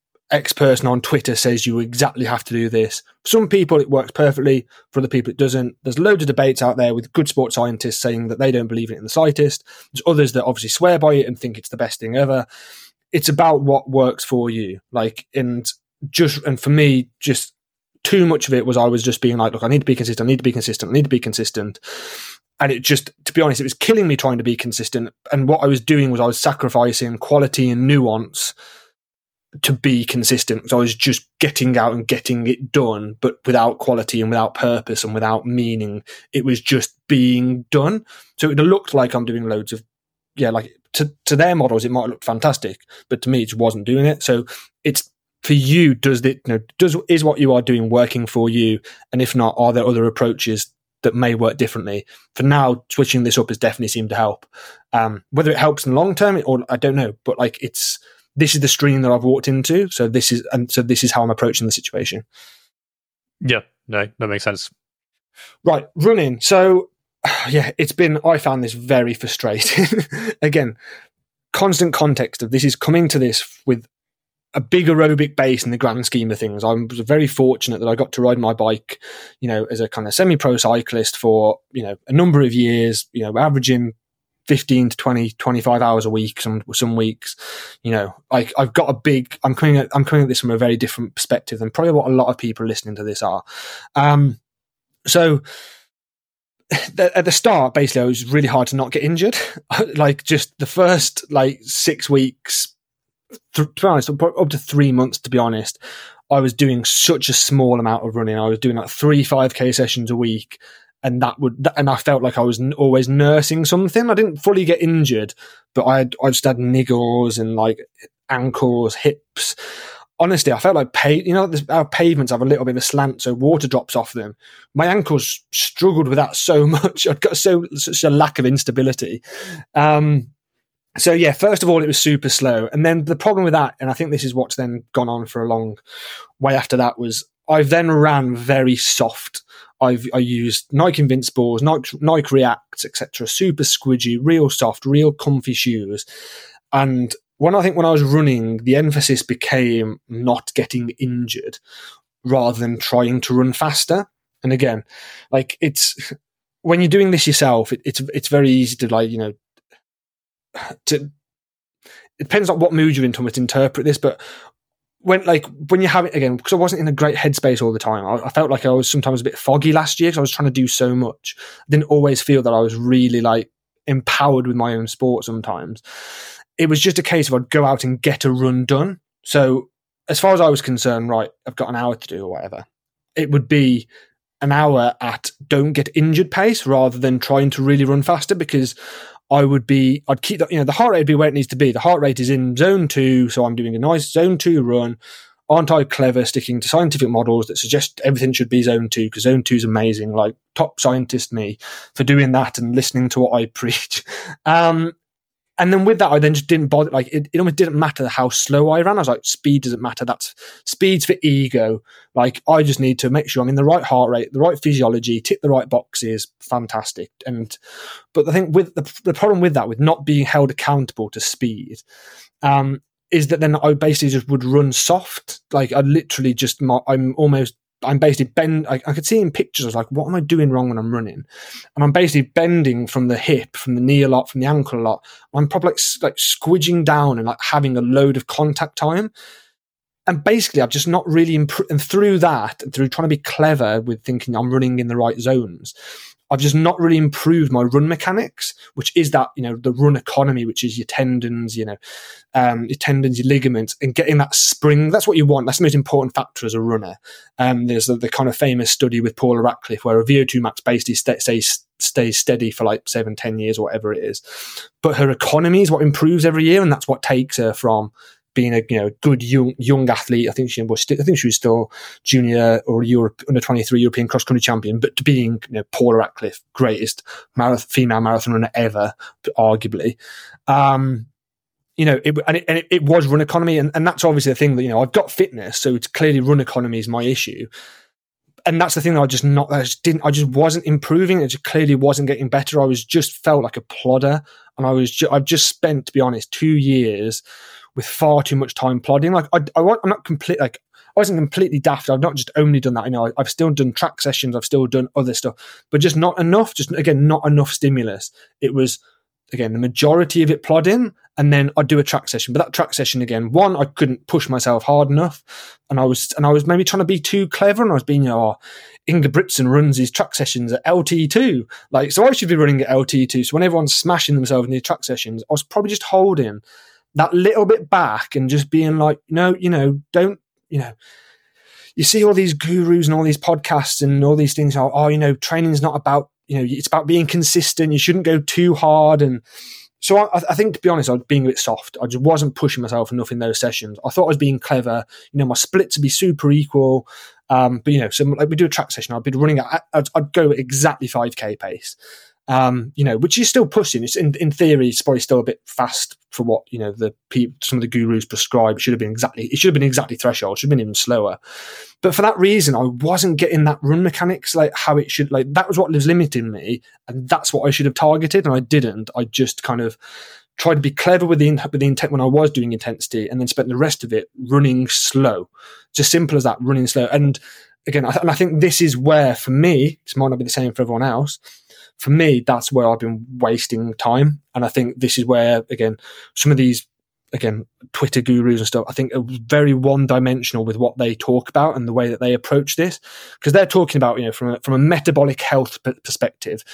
X person on Twitter says you exactly have to do this. For some people it works perfectly, for other people it doesn't. There's loads of debates out there with good sports scientists saying that they don't believe in it in the slightest. There's others that obviously swear by it and think it's the best thing ever. It's about what works for you. Like, and just, and for me, just too much of it was I was just being like, look, I need to be consistent, I need to be consistent, I need to be consistent. And it just, to be honest, it was killing me trying to be consistent. And what I was doing was I was sacrificing quality and nuance to be consistent. So I was just getting out and getting it done, but without quality and without purpose and without meaning. It was just being done. So it looked like I'm doing loads of, yeah, like to, to their models, it might look fantastic, but to me, it just wasn't doing it. So it's for you, does it, you know, does, is what you are doing working for you? And if not, are there other approaches that may work differently? For now, switching this up has definitely seemed to help. Um, whether it helps in the long term or I don't know, but like it's, this is the stream that I've walked into. So this is, and so this is how I'm approaching the situation.
Yeah, no, that makes sense.
Right. Running. So yeah, it's been, I found this very frustrating. Again, constant context of this is coming to this with a big aerobic base in the grand scheme of things. I was very fortunate that I got to ride my bike, you know, as a kind of semi-pro cyclist for, you know, a number of years, you know, averaging fifteen to twenty, twenty-five hours a week, some, some weeks, you know, like I've got a big, I'm coming at, I'm coming at this from a very different perspective than probably what a lot of people listening to this are. Um, so at the start, basically, it was really hard to not get injured. Like just the first like six weeks, to be honest, up to three months, to be honest, I was doing such a small amount of running. I was doing like three five K sessions a week. And that would, and I felt like I was n- always nursing something. I didn't fully get injured, but I had, I just had niggles and like ankles, hips. honestly, I felt like pa- you know this, our pavements have a little bit of a slant, so water drops off them. My ankles struggled with that so much. I'd got so such a lack of instability. Um, so yeah, first of all, it was super slow, and then the problem with that, and I think this is what's then gone on for a long way after that, was I've then ran very soft. I've I used Nike Invincibles, Nike, Nike Reacts, et cetera. Super squidgy, real soft, real comfy shoes. And when I think when I was running, the emphasis became not getting injured rather than trying to run faster. And again, like it's when you're doing this yourself, it, it's it's very easy to like you know to. It depends on what mood you're in to interpret this, but. When like when you have it again, because I wasn't in a great headspace all the time, I, I felt like I was sometimes a bit foggy last year because I was trying to do so much. I didn't always feel that I was really like empowered with my own sport sometimes. It was just a case of I'd go out and get a run done. So as far as I was concerned, right, I've got an hour to do or whatever. It would be an hour at don't get injured pace rather than trying to really run faster, because I would be, I'd keep the, you know, the heart rate would be where it needs to be. The heart rate is in zone two, so I'm doing a nice zone two run. Aren't I clever sticking to scientific models that suggest everything should be zone two, because zone two is amazing, like top scientist me for doing that and listening to what I preach. Um, and then with that, I then just didn't bother, like it, it almost didn't matter how slow I ran. I was like, speed doesn't matter. That's speed's for ego. Like I just need to make sure I'm in the right heart rate, the right physiology, tick the right boxes. Fantastic. And, but I think with the, the problem with that, with not being held accountable to speed, um, is that then I basically just would run soft. Like I literally just, I'm almost, I'm basically bend. I, I could see in pictures, I was like, what am I doing wrong when I'm running? And I'm basically bending from the hip, from the knee a lot, from the ankle a lot. I'm probably like, like squidging down and like having a load of contact time. And basically I've just not really improved. And through that, and through trying to be clever with thinking I'm running in the right zones, I've just not really improved my run mechanics, which is that, you know, the run economy, which is your tendons, you know, um, your tendons, your ligaments, and getting that spring. That's what you want. That's the most important factor as a runner. Um, there's the, the kind of famous study with Paula Radcliffe where a V O two max basically st- stays, stays steady for like seven, ten years or whatever it is. But her economy is what improves every year, and that's what takes her from being a you know good young young athlete. I think she was st- I think she was still junior or Europe under twenty-three European cross country champion, but to being you know Paula Radcliffe, greatest marathon, female marathon runner ever, arguably. Um, you know, it, and, it, and it, it was run economy, and, and that's obviously the thing that you know I've got fitness, so it's clearly run economy is my issue. And that's the thing that I just not, I just didn't, I just wasn't improving. It just clearly wasn't getting better. I was just felt like a plodder, and I was, ju- I've just spent, to be honest, two years with far too much time plodding. Like I, I I'm not complete, like I wasn't completely daft. I've not just only done that. You know, I, I've still done track sessions. I've still done other stuff, but just not enough. Just again, not enough stimulus. It was again the majority of it plodding, and then I'd do a track session. But that track session again, one, I couldn't push myself hard enough, and I was and I was maybe trying to be too clever, and I was being, you know, oh, Inga Britson runs his track sessions at L T two, like so I should be running at L T two. So when everyone's smashing themselves in these track sessions, I was probably just holding that little bit back and just being like, no, you know, don't, you know. You see all these gurus and all these podcasts and all these things. Oh, oh, you know, training's not about, you know, it's about being consistent. You shouldn't go too hard. And so I, I think, to be honest, I was being a bit soft. I just wasn't pushing myself enough in those sessions. I thought I was being clever. You know, my splits would be super equal. Um, but, you know, so like we do a track session, I'd be running at, I'd, I'd go at exactly five K pace. Um, you know, which is still pushing. It's in, in theory, it's probably still a bit fast for what, you know, the some of the gurus prescribe. It should have been exactly, it should have been exactly threshold. It should have been even slower. But for that reason, I wasn't getting that run mechanics, like how it should, like that was what was limiting me. And that's what I should have targeted. And I didn't. I just kind of tried to be clever with the, with the intent when I was doing intensity, and then spent the rest of it running slow. Just simple as that, running slow. And again, I, th- and I think this is where, for me, this might not be the same for everyone else. For me, that's where I've been wasting time. And I think this is where, again, some of these, again, Twitter gurus and stuff, I think are very one-dimensional with what they talk about and the way that they approach this. Because they're talking about, you know, from a, from a metabolic health p- perspective,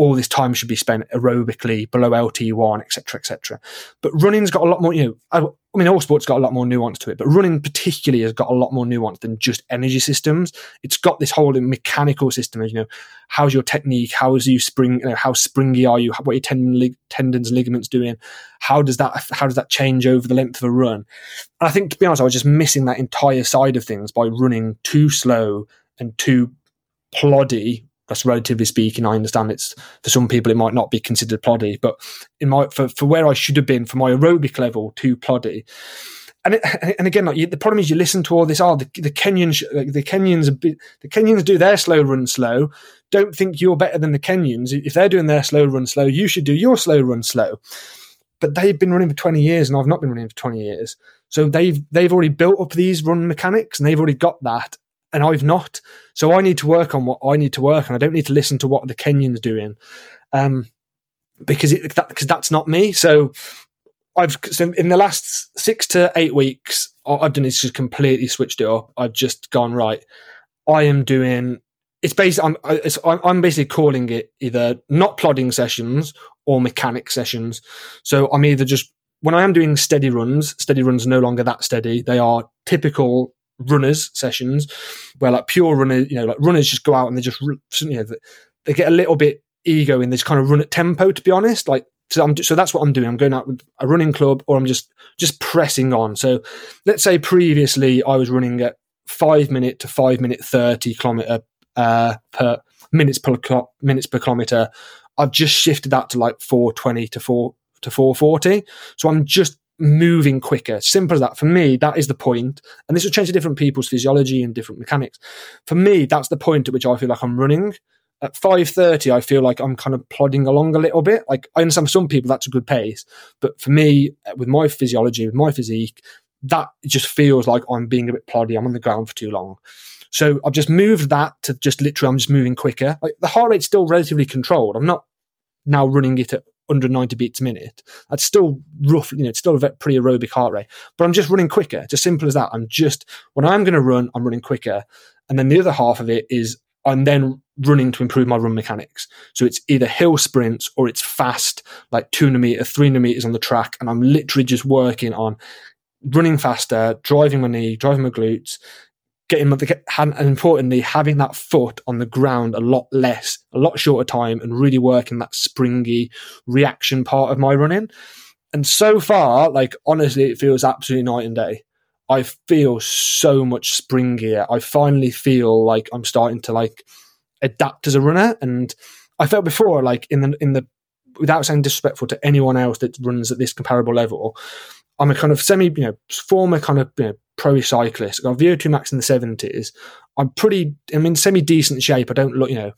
all this time should be spent aerobically below L T one, et cetera, et cetera. But running's got a lot more, you know, I, I mean, all sports got a lot more nuance to it, but running particularly has got a lot more nuance than just energy systems. It's got this whole mechanical system of, you know, how's your technique? How is you spring, you know, how springy are you? What are your tendon, lig- tendons, ligaments doing? How does that, how does that change over the length of a run? And I think, to be honest, I was just missing that entire side of things by running too slow and too ploddy. That's relatively speaking. I understand it's, for some people it might not be considered ploddy, but in my for, for where I should have been for my aerobic level, too ploddy. And it, and again, like you, the problem is you listen to all this. Oh, the, the Kenyans, like the Kenyans, the Kenyans do their slow run slow. Don't think you're better than the Kenyans. If they're doing their slow run slow, you should do your slow run slow. But they've been running for twenty years, and I've not been running for twenty years. So they've they've already built up these run mechanics, and they've already got that. And I've not. So I need to work on what I need to work on. I don't need to listen to what the Kenyans doing, um, because it, that, because that's not me. So I've so in the last six to eight weeks, all I've done is just completely switched it up. I've just gone, right, I am doing. It's basically I'm it's, I'm basically calling it either not plodding sessions or mechanic sessions. So I'm either just when I am doing steady runs. Steady runs are no longer that steady. They are typical runners sessions where like pure runners, you know, like runners just go out and they just, you know, they get a little bit ego in this kind of run at tempo, to be honest. Like, so I'm, so that's what I'm doing. I'm going out with a running club, or I'm just, just pressing on. So let's say previously I was running at five minute to five minute thirty kilometer, uh, per minutes per, minutes per kilometer. I've just shifted that to like four twenty to four to four forty. So I'm just moving quicker. Simple as that. For me, that is the point. And this will change to different people's physiology and different mechanics. For me, that's the point at which I feel like I'm running. At five thirty, I feel like I'm kind of plodding along a little bit. Like, I understand for some people that's a good pace. But for me, with my physiology, with my physique, that just feels like I'm being a bit ploddy. I'm on the ground for too long. So I've just moved that to just literally, I'm just moving quicker. Like, the heart rate's still relatively controlled. I'm not now running it at one hundred ninety beats a minute. That's still roughly, you know, it's still a pretty aerobic heart rate, but I'm just running quicker. Just simple as that. I'm just, when I'm going to run, I'm running quicker. And then the other half of it is I'm then running to improve my run mechanics. So it's either hill sprints or it's fast, like two hundred meter, three hundred meters on the track. And I'm literally just working on running faster, driving my knee, driving my glutes, getting my, and importantly, having that foot on the ground a lot less, a lot shorter time, and really working that springy reaction part of my running. And so far, like, honestly, it feels absolutely night and day. I feel so much springier. I finally feel like I'm starting to like adapt as a runner. And I felt before, like in the, in the, without sounding disrespectful to anyone else that runs at this comparable level, I'm a kind of semi, you know, former kind of, you know, pro cyclist. I've got V O two max in the seventies. I'm pretty, I'm in semi decent shape. I don't look, you know,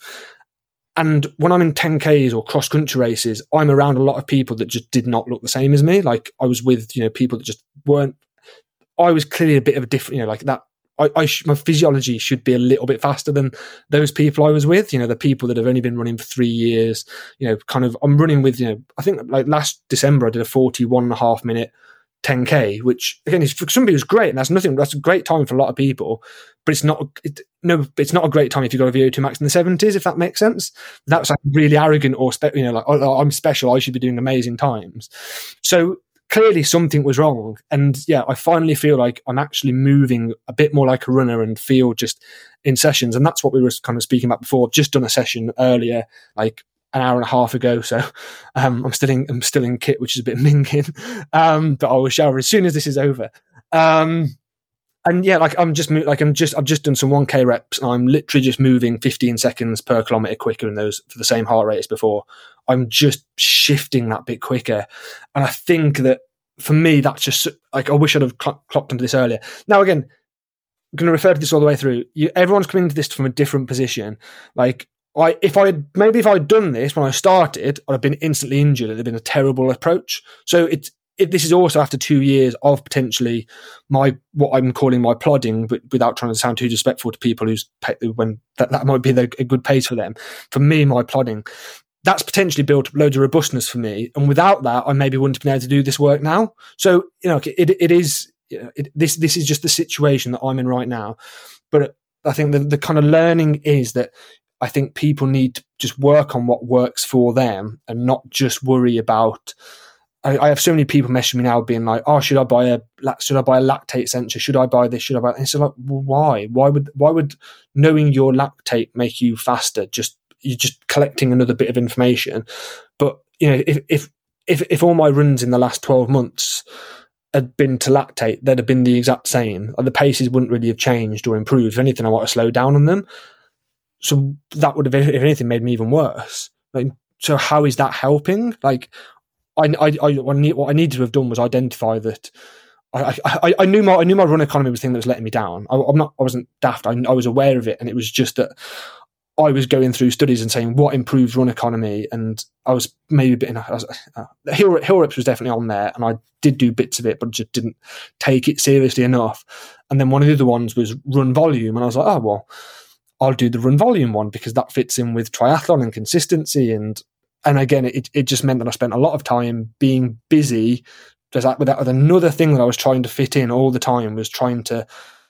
and when I'm in ten Ks or cross country races, I'm around a lot of people that just did not look the same as me. Like, I was with, you know, people that just weren't, I was clearly a bit of a different, you know, like that. I, I sh- my physiology should be a little bit faster than those people I was with, you know, the people that have only been running for three years, you know, kind of, I'm running with, you know, I think like last December I did a forty-one and a half minute ten K, which again is for some people is great, and that's nothing. That's a great time for a lot of people, but it's not. It, no, it's not a great time if you got a V O two max in the seventies. If that makes sense, that's like really arrogant or spe- you know, like, oh, I'm special. I should be doing amazing times. So clearly something was wrong, and yeah, I finally feel like I'm actually moving a bit more like a runner and feel just in sessions, and that's what we were kind of speaking about before. I've just done a session earlier, like an hour and a half ago, so um, I'm still in I'm still in kit, which is a bit minging, um, but I will shower as soon as this is over. Um, and yeah, like I'm just like I'm just I've just done some one K reps, and I'm literally just moving fifteen seconds per kilometer quicker in those for the same heart rate as before. I'm just shifting that bit quicker, and I think that for me, that's just like I wish I'd have cl- clocked into this earlier. Now again, I'm going to refer to this all the way through. You, everyone's coming into this from a different position, like. I, if I had, maybe if I'd done this when I started, I'd have been instantly injured. It'd have been a terrible approach. So it's, it, this is also after two years of potentially my, what I'm calling my plodding, but without trying to sound too disrespectful to people who's, when that, that might be the, a good pace for them. For me, my plodding, that's potentially built up loads of robustness for me. And without that, I maybe wouldn't have been able to do this work now. So, you know, it, it is, it, this, this is just the situation that I'm in right now. But I think the, the kind of learning is that I think people need to just work on what works for them and not just worry about. I, I have so many people messaging me now being like, "Oh, should I buy a should I buy a lactate sensor? Should I buy this? Should I buy?" And it's like, well, why? Why would why would knowing your lactate make you faster? Just you're just collecting another bit of information. But you know, if if if, if all my runs in the last twelve months had been to lactate, they'd have been the exact same. The paces wouldn't really have changed or improved. If anything, I want to slow down on them. So that would have, if anything, made me even worse. Like, so how is that helping? Like, I, I, I, what I needed to have done was identify that I, I, I knew my, I knew my run economy was the thing that was letting me down. I, I'm not, I wasn't daft. I, I was aware of it, and it was just that I was going through studies and saying what improves run economy, and I was maybe a bit. In, I was, uh, Hill, Hill Reps was definitely on there, and I did do bits of it, but just didn't take it seriously enough. And then one of the other ones was run volume, and I was like, oh well, I'll do the run volume one because that fits in with triathlon and consistency. And and again, it it just meant that I spent a lot of time being busy. There's that with that with another thing that I was trying to fit in all the time was trying to.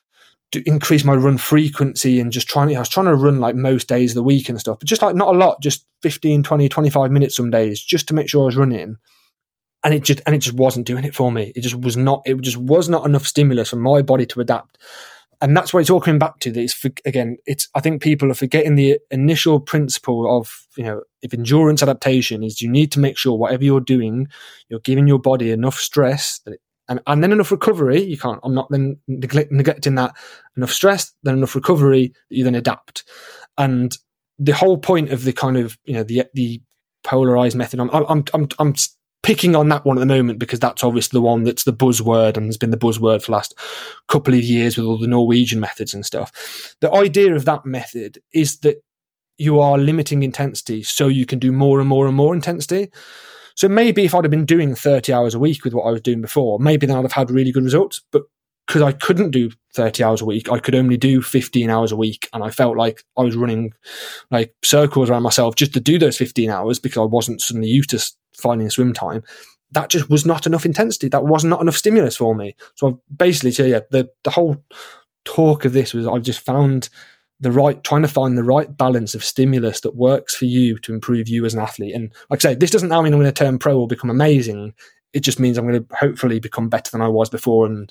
To increase my run frequency and just trying to, I was trying to run like most days of the week and stuff, but just like not a lot, just fifteen, twenty, twenty-five minutes some days just to make sure I was running. And it just, and it just wasn't doing it for me. It just was not, it just was not enough stimulus for my body to adapt. And that's what it's all coming back to. That it's, again, it's, I think people are forgetting the initial principle of, you know, if endurance adaptation is you need to make sure whatever you're doing, you're giving your body enough stress that it, And, and then enough recovery, you can't, I'm not then neglect, neglecting that, enough stress, then enough recovery that you then adapt. And the whole point of the kind of, you know, the the polarized method, I'm I'm I'm I'm picking on that one at the moment because that's obviously the one that's the buzzword and has been the buzzword for the last couple of years with all the Norwegian methods and stuff. The idea of that method is that you are limiting intensity so you can do more and more and more intensity. So maybe if I'd have been doing thirty hours a week with what I was doing before, maybe then I'd have had really good results. But because I couldn't do thirty hours a week, I could only do fifteen hours a week. And I felt like I was running like circles around myself just to do those fifteen hours because I wasn't suddenly used to finding swim time. That just was not enough intensity. That was not enough stimulus for me. So I basically, so yeah, the, the whole talk of this was I've just found the right, trying to find the right balance of stimulus that works for you to improve you as an athlete. And like I say, this doesn't now mean I'm going to turn pro or become amazing. It just means I'm going to hopefully become better than I was before. And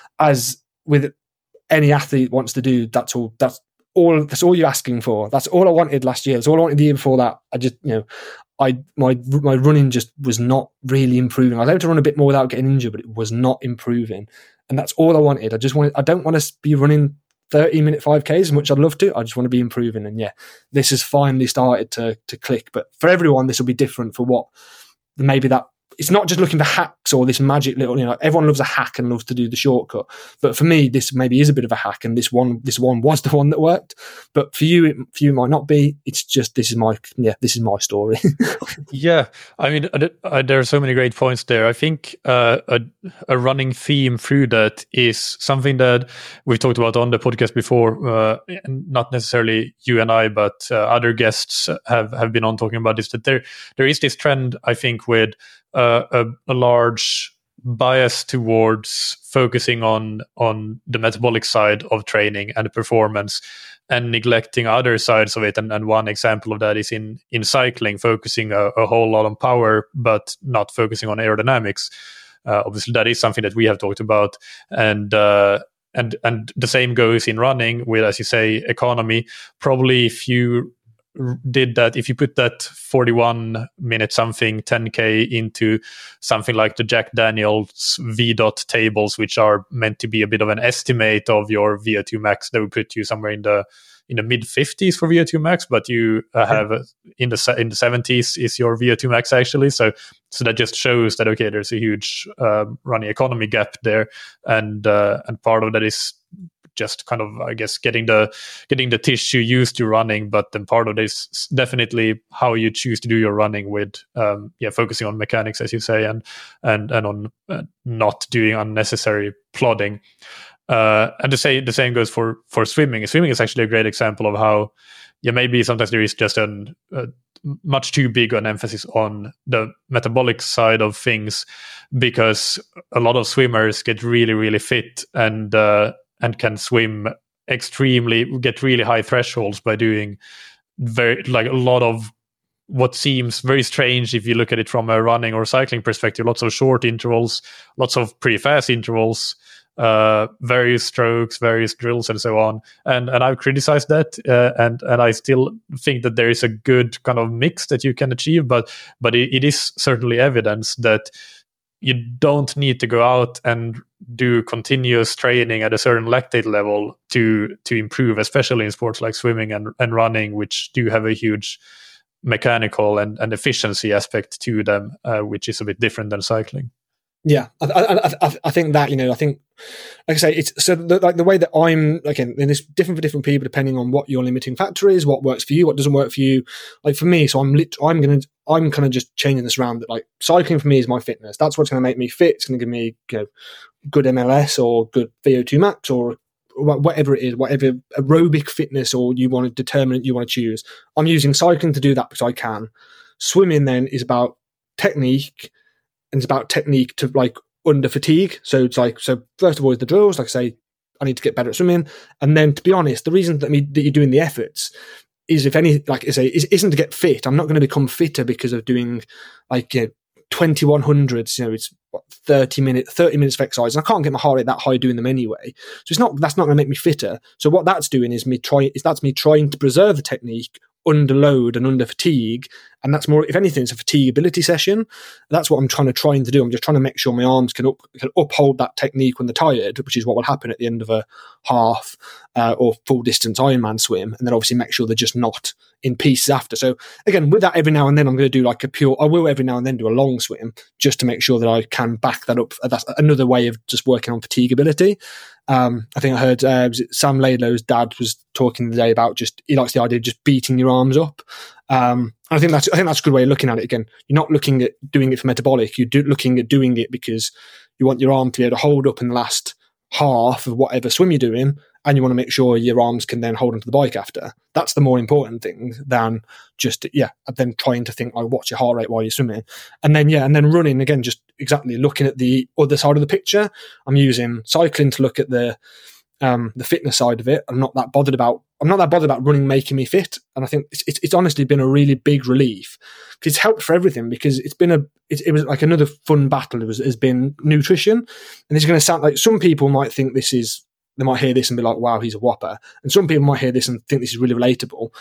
as with any athlete wants to do, that's all, that's all, that's all you're asking for. That's all I wanted last year. That's all I wanted the year before that. I just, you know, I, my, my running just was not really improving. I was able to run a bit more without getting injured, but it was not improving. And that's all I wanted. I just wanted, I don't want to be running thirty minute five Ks as much as I'd love to. I just want to be improving. And yeah, this has finally started to to click. But for everyone, this will be different for what maybe that it's not just looking for hacks or this magic little, you know, everyone loves a hack and loves to do the shortcut. But for me, this maybe is a bit of a hack, and this one, this one was the one that worked. But for you, it, for you, it might not be. It's just this is my, yeah, this is my story.
Yeah, I mean, uh, uh, there are so many great points there. I think uh, a a running theme through that is something that we've talked about on the podcast before. Uh, not necessarily you and I, but uh, other guests have have been on talking about this. That there there is this trend, I think, with Uh, a, a large bias towards focusing on on the metabolic side of training and performance and neglecting other sides of it. And, and one example of that is in, in cycling, focusing a, a whole lot on power, but not focusing on aerodynamics. Uh, obviously, that is something that we have talked about. And uh, and and the same goes in running with, as you say, economy. Probably if you did that, if you put that forty-one minute something ten K into something like the Jack Daniels V DOT tables, which are meant to be a bit of an estimate of your V O two max, that would put you somewhere in the in the mid fifties for V O two max, but you uh, have uh, in the in the seventies is your V O two max actually. So so that just shows that okay, there's a huge uh, running economy gap there, and uh, and part of that is just kind of, I guess, getting the getting the tissue used to running, but then part of this is definitely how you choose to do your running with, um, yeah, focusing on mechanics, as you say, and and and on uh, not doing unnecessary plodding. Uh, and the same the same goes for for swimming. Swimming is actually a great example of how, yeah, maybe sometimes there is just an uh, much too big an emphasis on the metabolic side of things, because a lot of swimmers get really really fit and uh, and can swim extremely, get really high thresholds by doing very like a lot of what seems very strange if you look at it from a running or cycling perspective. Lots of short intervals, lots of pretty fast intervals, uh, various strokes, various drills, and so on. And and I've criticized that, uh, and and I still think that there is a good kind of mix that you can achieve. But but it, it is certainly evidence that you don't need to go out and do continuous training at a certain lactate level to to improve, especially in sports like swimming and, and running, which do have a huge mechanical and, and efficiency aspect to them, uh, which is a bit different than cycling.
Yeah, I, I, I, I think that, you know, I think, like I say, it's so the, like the way that I'm, again, and it's different for different people depending on what your limiting factor is, what works for you, what doesn't work for you. Like for me, so I'm lit, I'm gonna, I'm kind of just changing this around. That like cycling for me is my fitness. That's what's going to make me fit. It's going to give me, you know, good M L S or good V O two max or whatever it is, whatever aerobic fitness or you want to determine you want to choose. I'm using cycling to do that because I can. Swimming then is about technique. And it's about technique to like under fatigue. So it's like, so first of all is the drills, like I say, I need to get better at swimming. And then to be honest, the reason that me that you're doing the efforts is if any, like I say, is, isn't to get fit. I'm not going to become fitter because of doing like, you know, twenty-one hundreds, you know, it's what, thirty minutes, thirty minutes of exercise. And I can't get my heart rate that high doing them anyway. So it's not, that's not going to make me fitter. So what that's doing is me trying, is that's me trying to preserve the technique under load and under fatigue. And that's more, if anything, it's a fatigability session. That's what I'm trying to trying to do. I'm just trying to make sure my arms can, up, can uphold that technique when they're tired, which is what will happen at the end of a half uh, or full distance Ironman swim. And then obviously make sure they're just not in pieces after. So again, with that, every now and then I'm going to do like a pure, I will every now and then do a long swim just to make sure that I can back that up. That's another way of just working on fatigability. Um, I think I heard uh, was it Sam Laidlow's dad was talking today about just, he likes the idea of just beating your arms up. Um, and I think that's, I think that's a good way of looking at it. Again, you're not looking at doing it for metabolic. You're do, looking at doing it because you want your arm to be able to hold up in the last half of whatever swim you're doing. And you want to make sure your arms can then hold onto the bike after. That's the more important thing than just, yeah, then trying to think, like, what's your heart rate while you're swimming? And then, yeah, and then running, again, just exactly looking at the other side of the picture. I'm using cycling to look at the um, the fitness side of it. I'm not that bothered about, I'm not that bothered about running making me fit. And I think it's, it's, it's honestly been a really big relief. It's helped for everything because it's been a, it, it was like another fun battle. It was, has been nutrition. And it's going to sound like some people might think this is, they might hear this and be like, wow, he's a whopper. And some people might hear this and think this is really relatable.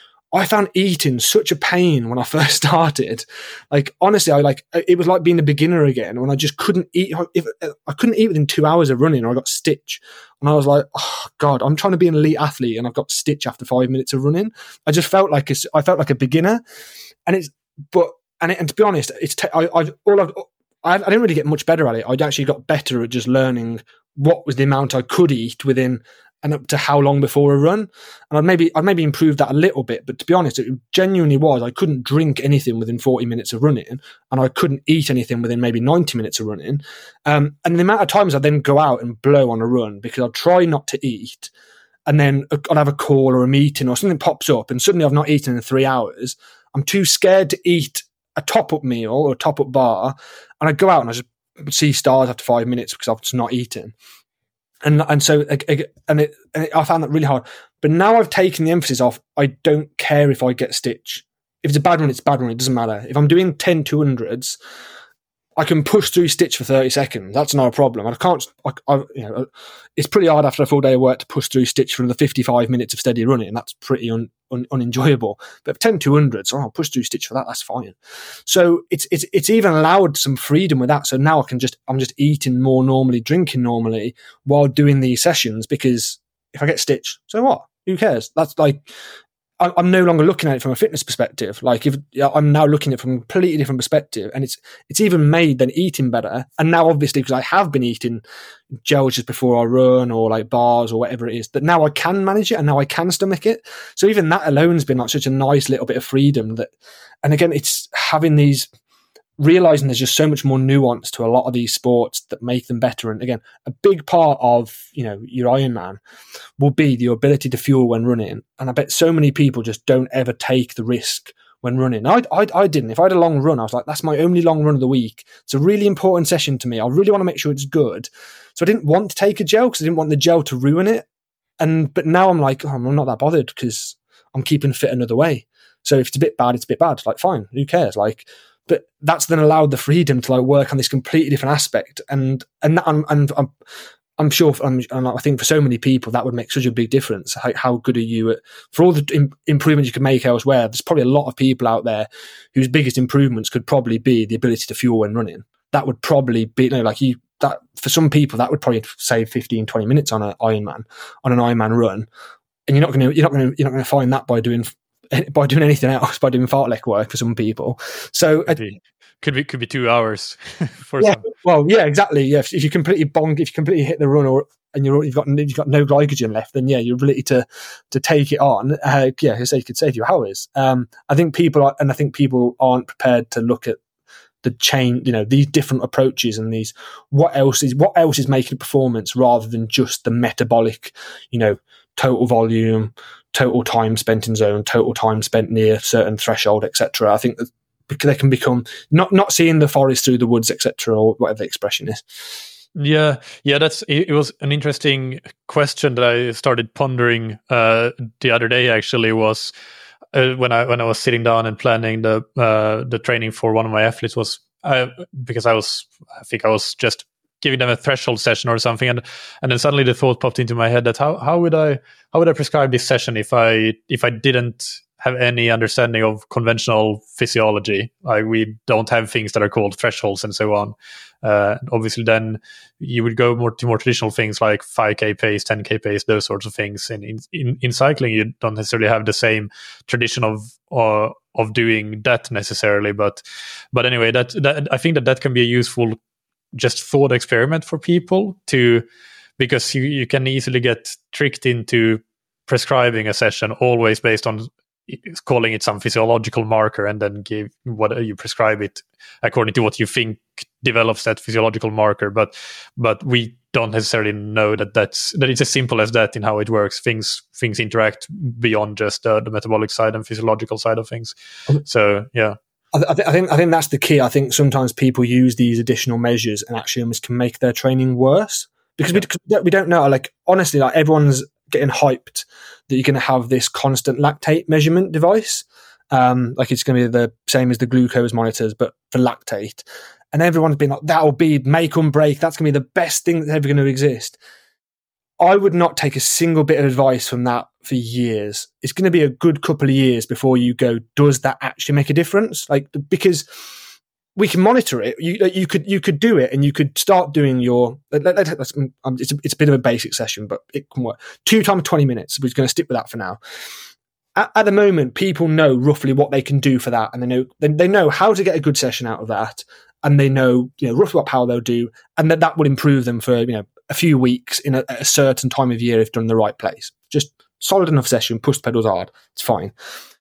I found eating such a pain when I first started. Like, honestly, I like, it was like being a beginner again when I just couldn't eat. If I couldn't eat within two hours of running or I got stitch. And I was like, oh God, I'm trying to be an elite athlete and I've got stitch after five minutes of running. I just felt like, a, I felt like a beginner. And it's, but, and, it, and to be honest, it's, t- I, I've, all I've, I, I didn't really get much better at it. I actually got better at just learning what was the amount I could eat within and up to how long before a run. And I'd maybe, I'd maybe improved that a little bit, but to be honest, it genuinely was, I couldn't drink anything within forty minutes of running and I couldn't eat anything within maybe ninety minutes of running. Um, and the amount of times I'd then go out and blow on a run because I'd try not to eat and then I'd have a call or a meeting or something pops up and suddenly I've not eaten in three hours. I'm too scared to eat a top-up meal or a top-up bar. And I go out and I just see stars after five minutes because I've just not eaten. And and so and it, and it, I found that really hard. But now I've taken the emphasis off. I don't care if I get stitch. If it's a bad one, it's a bad one. It doesn't matter. If I'm doing ten two hundreds, I can push through stitch for thirty seconds. That's not a problem. I can't. I, I, you know, it's pretty hard after a full day of work to push through stitch for the fifty-five minutes of steady running. That's pretty un, un, unenjoyable. But ten two hundreds, oh, I'll push through stitch for that. That's fine. So it's it's it's even allowed some freedom with that. So now I can just I'm just eating more normally, drinking normally while doing these sessions because if I get stitch, so what? Who cares? That's like. I'm no longer looking at it from a fitness perspective. Like if I'm now looking at it from a completely different perspective, and it's it's even made than eating better. And now, obviously, because I have been eating gels just before I run, or like bars or whatever it is, that now I can manage it and now I can stomach it. So even that alone has been like such a nice little bit of freedom. That, and again, it's having these. Realizing there's just so much more nuance to a lot of these sports that make them better. And again, a big part of, you know, your Ironman will be the ability to fuel when running. And I bet so many people just don't ever take the risk when running. I, I, I didn't. If I had a long run, I was like, that's my only long run of the week. It's a really important session to me. I really want to make sure it's good. So I didn't want to take a gel because I didn't want the gel to ruin it. And, but now I'm like, oh, I'm not that bothered because I'm keeping fit another way. So if it's a bit bad, it's a bit bad. Like, fine, who cares? Like, but that's then allowed the freedom to like work on this completely different aspect. And and that, and, and I'm I'm sure, I'm, and I think for so many people that would make such a big difference. How, how good are you at, for all the im- improvements you can make elsewhere? There's probably a lot of people out there whose biggest improvements could probably be the ability to fuel when running. That would probably be, you know, like you. That for some people that would probably save fifteen, twenty minutes on an Ironman, on an Ironman run, and you're not going to, you're not going to, you're not going to find that by doing by doing anything else, by doing fartlek work for some people. So
could be could be, could be two hours for
yeah,
some.
Well, yeah, exactly. Yeah, if, if you completely bonk, if you completely hit the run, or and you're you've got you've got no glycogen left, then yeah, your ability to to take it on, uh, yeah, I say you could save you hours. Um, I think people are, and I think people aren't prepared to look at the chain, you know, these different approaches and these what else is what else is making performance rather than just the metabolic, you know, total volume, total time spent in zone, total time spent near certain threshold, et cetera. I think that because they can become not not seeing the forest through the woods, et cetera, or whatever the expression is.
Yeah, yeah, that's it. It was an interesting question that I started pondering uh, the other day. Actually, was. Uh, when I when I was sitting down and planning the uh, the training for one of my athletes was uh, because I was I think I was just giving them a threshold session or something, and and then suddenly the thought popped into my head that how how would I how would I prescribe this session if I if I didn't have any understanding of conventional physiology. Like we don't have things that are called thresholds and so on. Uh, obviously, then you would go more to more traditional things like five K pace, ten K pace, those sorts of things. And in, in, in cycling, you don't necessarily have the same tradition of uh, of doing that necessarily. But but anyway, that, that I think that that can be a useful just thought experiment for people to, because you, you can easily get tricked into prescribing a session always based on calling it some physiological marker and then give what you prescribe it according to what you think develops that physiological marker. But but we don't necessarily know that that's that it's as simple as that in how it works. Things things interact beyond just uh, the metabolic side and physiological side of things. So yeah.
I, th- I think I think that's the key. I think sometimes people use these additional measures and actually almost can make their training worse because yeah. we we don't know. Like honestly, like everyone's getting hyped that you're going to have this constant lactate measurement device, um, like it's going to be the same as the glucose monitors, but for lactate. And everyone's been like, "That'll be make or break. That's going to be the best thing that's ever going to exist." I would not take a single bit of advice from that for years. It's going to be a good couple of years before you go, does that actually make a difference? Like, because we can monitor it. You, you could, you could do it and you could start doing your, let, let, let, let's, um, it's a, it's a bit of a basic session, but it can work. Two times twenty minutes. We're going to stick with that for now. At, at the moment, people know roughly what they can do for that. And they know, they, they know how to get a good session out of that. And they know, you know, roughly what power they'll do. And that that will improve them for, you know, a few weeks in a, a certain time of year if done in the right place. Just solid enough session, push the pedals hard. It's fine.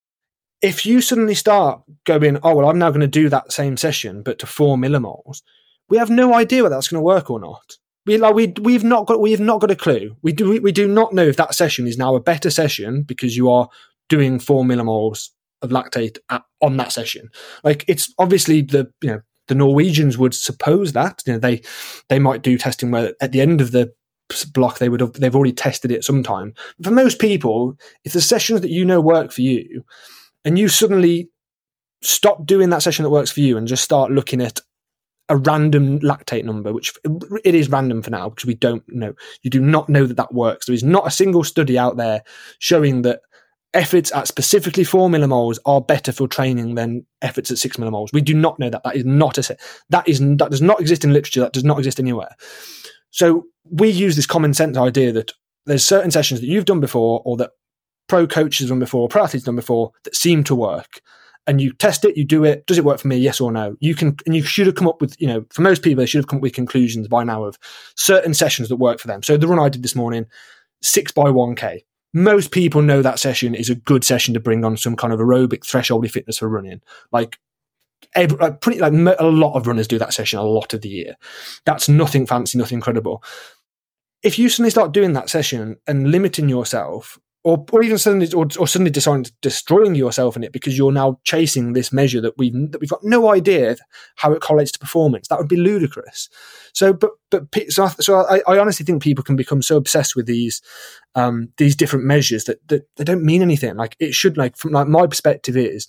If you suddenly start going, oh, well, I'm now going to do that same session, but to four millimoles, we have no idea whether that's going to work or not. We like we we've not got we've not got a clue. We do we, we do not know if that session is now a better session because you are doing four millimoles of lactate at, on that session. Like it's obviously the you know the Norwegians would suppose that you know they they might do testing where at the end of the block they would have they've already tested it sometime. For most people, if the sessions that you know work for you, and you suddenly stop doing that session that works for you and just start looking at a random lactate number, which it is random for now because we don't know. You do not know that that works. There is not a single study out there showing that efforts at specifically four millimoles are better for training than efforts at six millimoles. We do not know that. That is not a that is that does not exist in literature. That does not exist anywhere. So we use this common sense idea that there's certain sessions that you've done before or that pro coaches done before, pro athletes done before that seem to work. And you test it, you do it. Does it work for me? Yes or no? You can, and you should have come up with, you know, for most people, they should have come up with conclusions by now of certain sessions that work for them. So the run I did this morning, six by one K. Most people know that session is a good session to bring on some kind of aerobic thresholdy fitness for running. Like, every, like pretty, like a lot of runners do that session a lot of the year. That's nothing fancy, nothing incredible. If you suddenly start doing that session and limiting yourself or, or even suddenly, or, or suddenly deciding destroying yourself in it because you're now chasing this measure that we've that we've got no idea how it correlates to performance. That would be ludicrous. So, but but so, so I, I honestly think people can become so obsessed with these um, these different measures that, that they don't mean anything. Like it should, like from like my perspective is,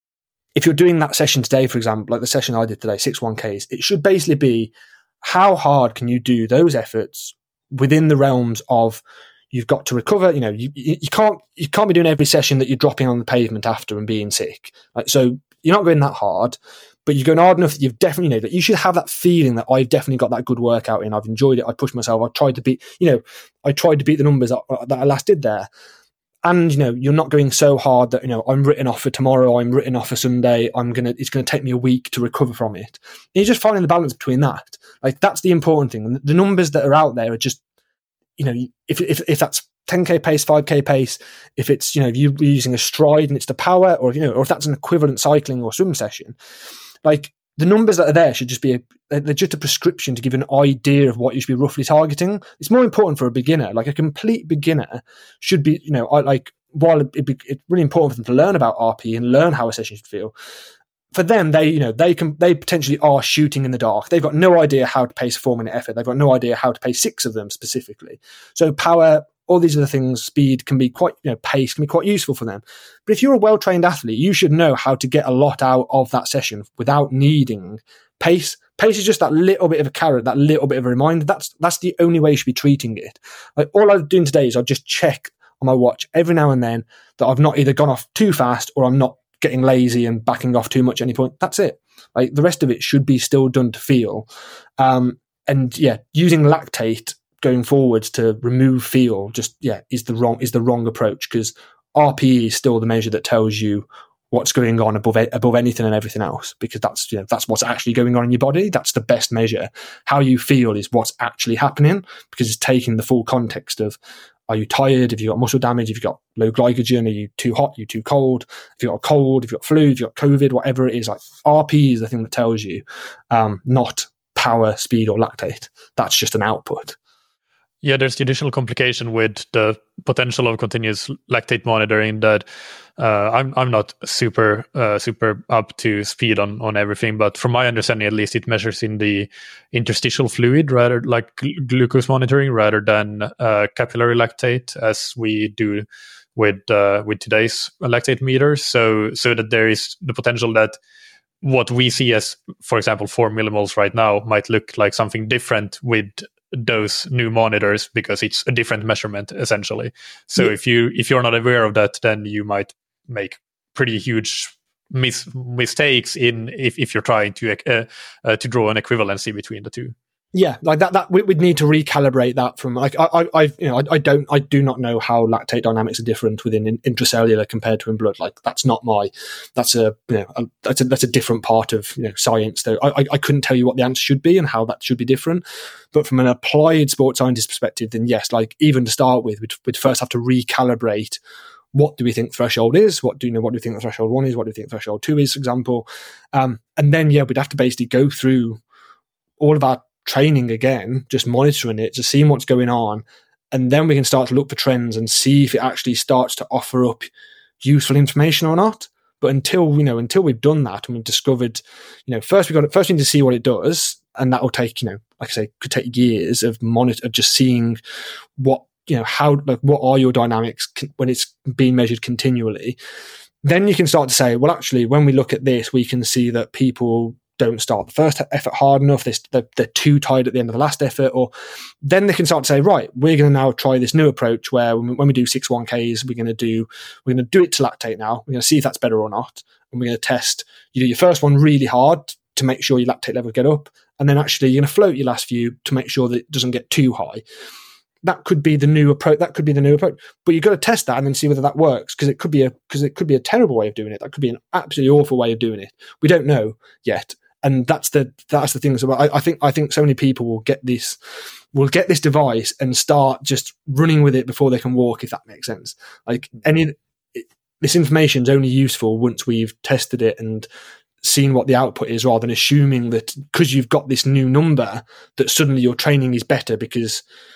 if you're doing that session today, for example, like the session I did today, six one Ks, it should basically be how hard can you do those efforts within the realms of you've got to recover. You know, you, you can't you can't be doing every session that you're dropping on the pavement after and being sick. Like, so you're not going that hard, but you're going hard enough that you've definitely, you know, that you should have that feeling that I've definitely got that good workout in. I've enjoyed it. I pushed myself. I tried to beat, you know, I tried to beat the numbers that, that I last did there. And, you know, you're not going so hard that, you know, I'm written off for tomorrow, I'm written off for Sunday, I'm going to, it's going to take me a week to recover from it. And you're just finding the balance between that. Like, that's the important thing. The numbers that are out there are just, you know, if if if that's ten K pace, five K pace, if it's, you know, you're using a stride and it's the power, or, you know, or if that's an equivalent cycling or swim session, like the numbers that are there should just be, a, they're just a prescription to give an idea of what you should be roughly targeting. It's more important for a beginner. Like a complete beginner should be, you know, like, while it'd be, it's really important for them to learn about R P and learn how a session should feel, for them, they, you know, they can, they potentially are shooting in the dark. They've got no idea how to pace a four minute effort. They've got no idea how to pace six of them specifically. So power, all these other things, speed can be quite, you know, pace can be quite useful for them. But if you're a well-trained athlete, you should know how to get a lot out of that session without needing pace. Pace is just that little bit of a carrot, that little bit of a reminder. That's, that's the only way you should be treating it. Like, all I'm doing today is I'll just check on my watch every now and then that I've not either gone off too fast or I'm not getting lazy and backing off too much at any point. That's it. Like, the rest of it should be still done to feel. Um, and yeah, using lactate going forwards to remove feel just, yeah, is the wrong, is the wrong approach, because R P E is still the measure that tells you what's going on above, above anything and everything else, because that's, you know, that's what's actually going on in your body. That's the best measure. How you feel is what's actually happening, because it's taking the full context of, are you tired? Have you got muscle damage? Have you got low glycogen? Are you too hot? Are you too cold? If you've got a cold, if you've got flu, if you've got COVID, whatever it is, like R P is the thing that tells you, um, not power, speed, or lactate. That's just an output.
Yeah, there's the additional complication with the potential of continuous lactate monitoring that uh, I'm I'm not super uh, super up to speed on, on everything, but from my understanding, at least, it measures in the interstitial fluid, rather like gl- glucose monitoring, rather than uh, capillary lactate, as we do with uh, with today's lactate meters. So so that there is the potential that what we see as, for example, four millimoles right now might look like something different with those new monitors, because it's a different measurement essentially. So yeah. if you if you're not aware of that, then you might make pretty huge mis- mistakes in if, if you're trying to uh, uh, to draw an equivalency between the two.
Yeah, like that. That we, we'd need to recalibrate that from like I, I, you know, I, I don't, I do not know how lactate dynamics are different within in, intracellular compared to in blood. Like that's not my, that's a, you know, a, that's a that's a different part of, you know, science. Though I, I, I couldn't tell you what the answer should be and how that should be different. But from an applied sports scientist perspective, then yes, like even to start with, we'd, we'd first have to recalibrate. What do we think threshold is? What do you know? What do we think the threshold one is? What do we think threshold two is, for example? Um, and then yeah, we'd have to basically go through all of our training again, just monitoring it, just seeing what's going on, and then we can start to look for trends and see if it actually starts to offer up useful information or not. But until you know, until we've done that and we've discovered, you know, first we got first we need to see what it does, and that will take, you know, like I say, could take years of monitor of just seeing what, you know, how, like, what are your dynamics when it's being measured continually. Then you can start to say, well, actually, when we look at this, we can see that people don't start the first effort hard enough, they're, they're too tired at the end of the last effort, or then they can start to say, right, we're going to now try this new approach where when we, when we do six one Ks, we're going to do, we're going to do it to lactate now, we're going to see if that's better or not, and we're going to test, you do your first one really hard to make sure your lactate levels get up, and then actually you're going to float your last few to make sure that it doesn't get too high. That could be the new approach. That could be the new approach, but you've got to test that and then see whether that works, because it could be a because it could be a terrible way of doing it. That could be an absolutely awful way of doing it. We don't know yet. And that's the that's the thing. So I, I think I think so many people will get this will get this device and start just running with it before they can walk, if that makes sense. Like any it, this information is only useful once we've tested it and seen what the output is, rather than assuming that because you've got this new number that suddenly your training is better because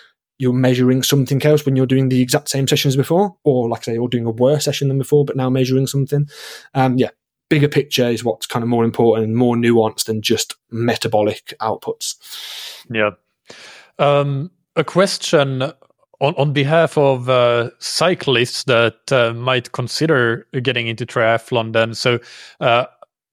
you're measuring something else when you're doing the exact same session as before, or like I say, you're doing a worse session than before, but now measuring something. Um, yeah, bigger picture is what's kind of more important and more nuanced than just metabolic outputs.
Yeah. Um, a question on, on behalf of uh, cyclists that uh, might consider getting into triathlon then. So uh,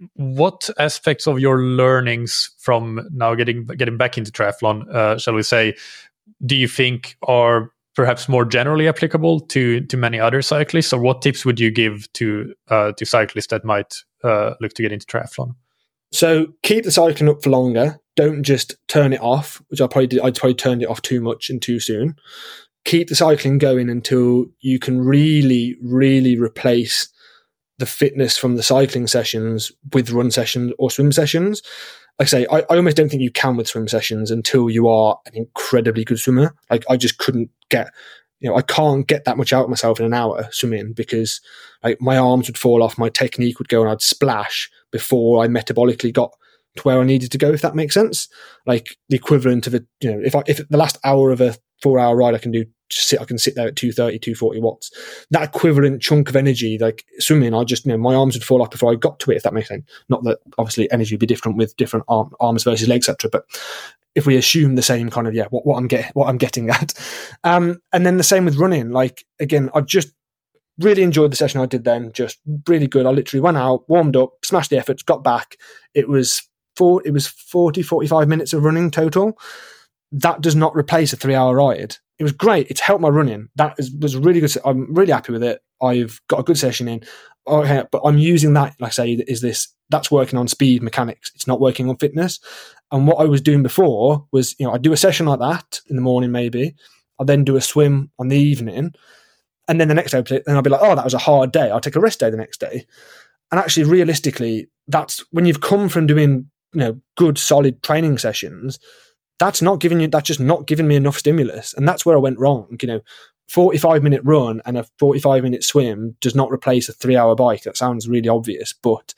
what aspects of your learnings from now getting getting back into triathlon, uh, shall we say, do you think are perhaps more generally applicable to to many other cyclists, or what tips would you give to uh, to cyclists that might uh, look to get into triathlon?
So keep the cycling up for longer. Don't just turn it off, which I probably did. I probably turned it off too much and too soon. Keep the cycling going until you can really, really replace the fitness from the cycling sessions with run sessions or swim sessions. Like I say, I, I almost don't think you can with swim sessions until you are an incredibly good swimmer. Like I just couldn't get, you know, I can't get that much out of myself in an hour swimming because like my arms would fall off, my technique would go and I'd splash before I metabolically got to where I needed to go, if that makes sense. Like the equivalent of a, you know, if I, if the last hour of a four hour ride I can do, sit, I can sit there at two thirty, two forty watts. That equivalent chunk of energy, like swimming, I just, you know, my arms would fall off before I got to it, if that makes sense. Not that obviously energy would be different with different arm, arms versus legs, et cetera. But if we assume the same kind of, yeah, what, what I'm getting, what I'm getting at. Um, and then the same with running. Like, again, I just really enjoyed the session I did then, just really good. I literally went out, warmed up, smashed the efforts, got back. It was four, it was forty, forty-five minutes of running total. That does not replace a three hour ride. It was great. It's helped my running. That is, was really good. I'm really happy with it. I've got a good session in. Okay, but I'm using that, like I say, is this, that's working on speed mechanics. It's not working on fitness. And what I was doing before was, you know, I'd do a session like that in the morning, maybe. I'd then do a swim on the evening. And then the next day, then I'll be like, oh, that was a hard day. I'll take a rest day the next day. And actually, realistically, that's when you've come from doing, you know, good, solid training sessions, that's not giving you, that's just not giving me enough stimulus. And that's where I went wrong. You know, forty-five minute run and a forty-five minute swim does not replace a three hour bike. That sounds really obvious, but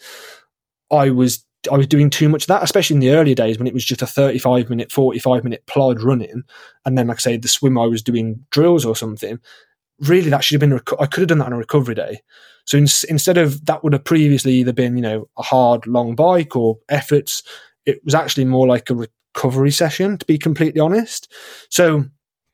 I was, I was doing too much of that, especially in the early days when it was just a thirty-five minute, forty-five minute plod running. And then, like I say, the swim, I was doing drills or something. Really, that should have been, I could have done that on a recovery day. So in, instead of, that would have previously either been, you know, a hard, long bike or efforts, it was actually more like a recovery session, to be completely honest. So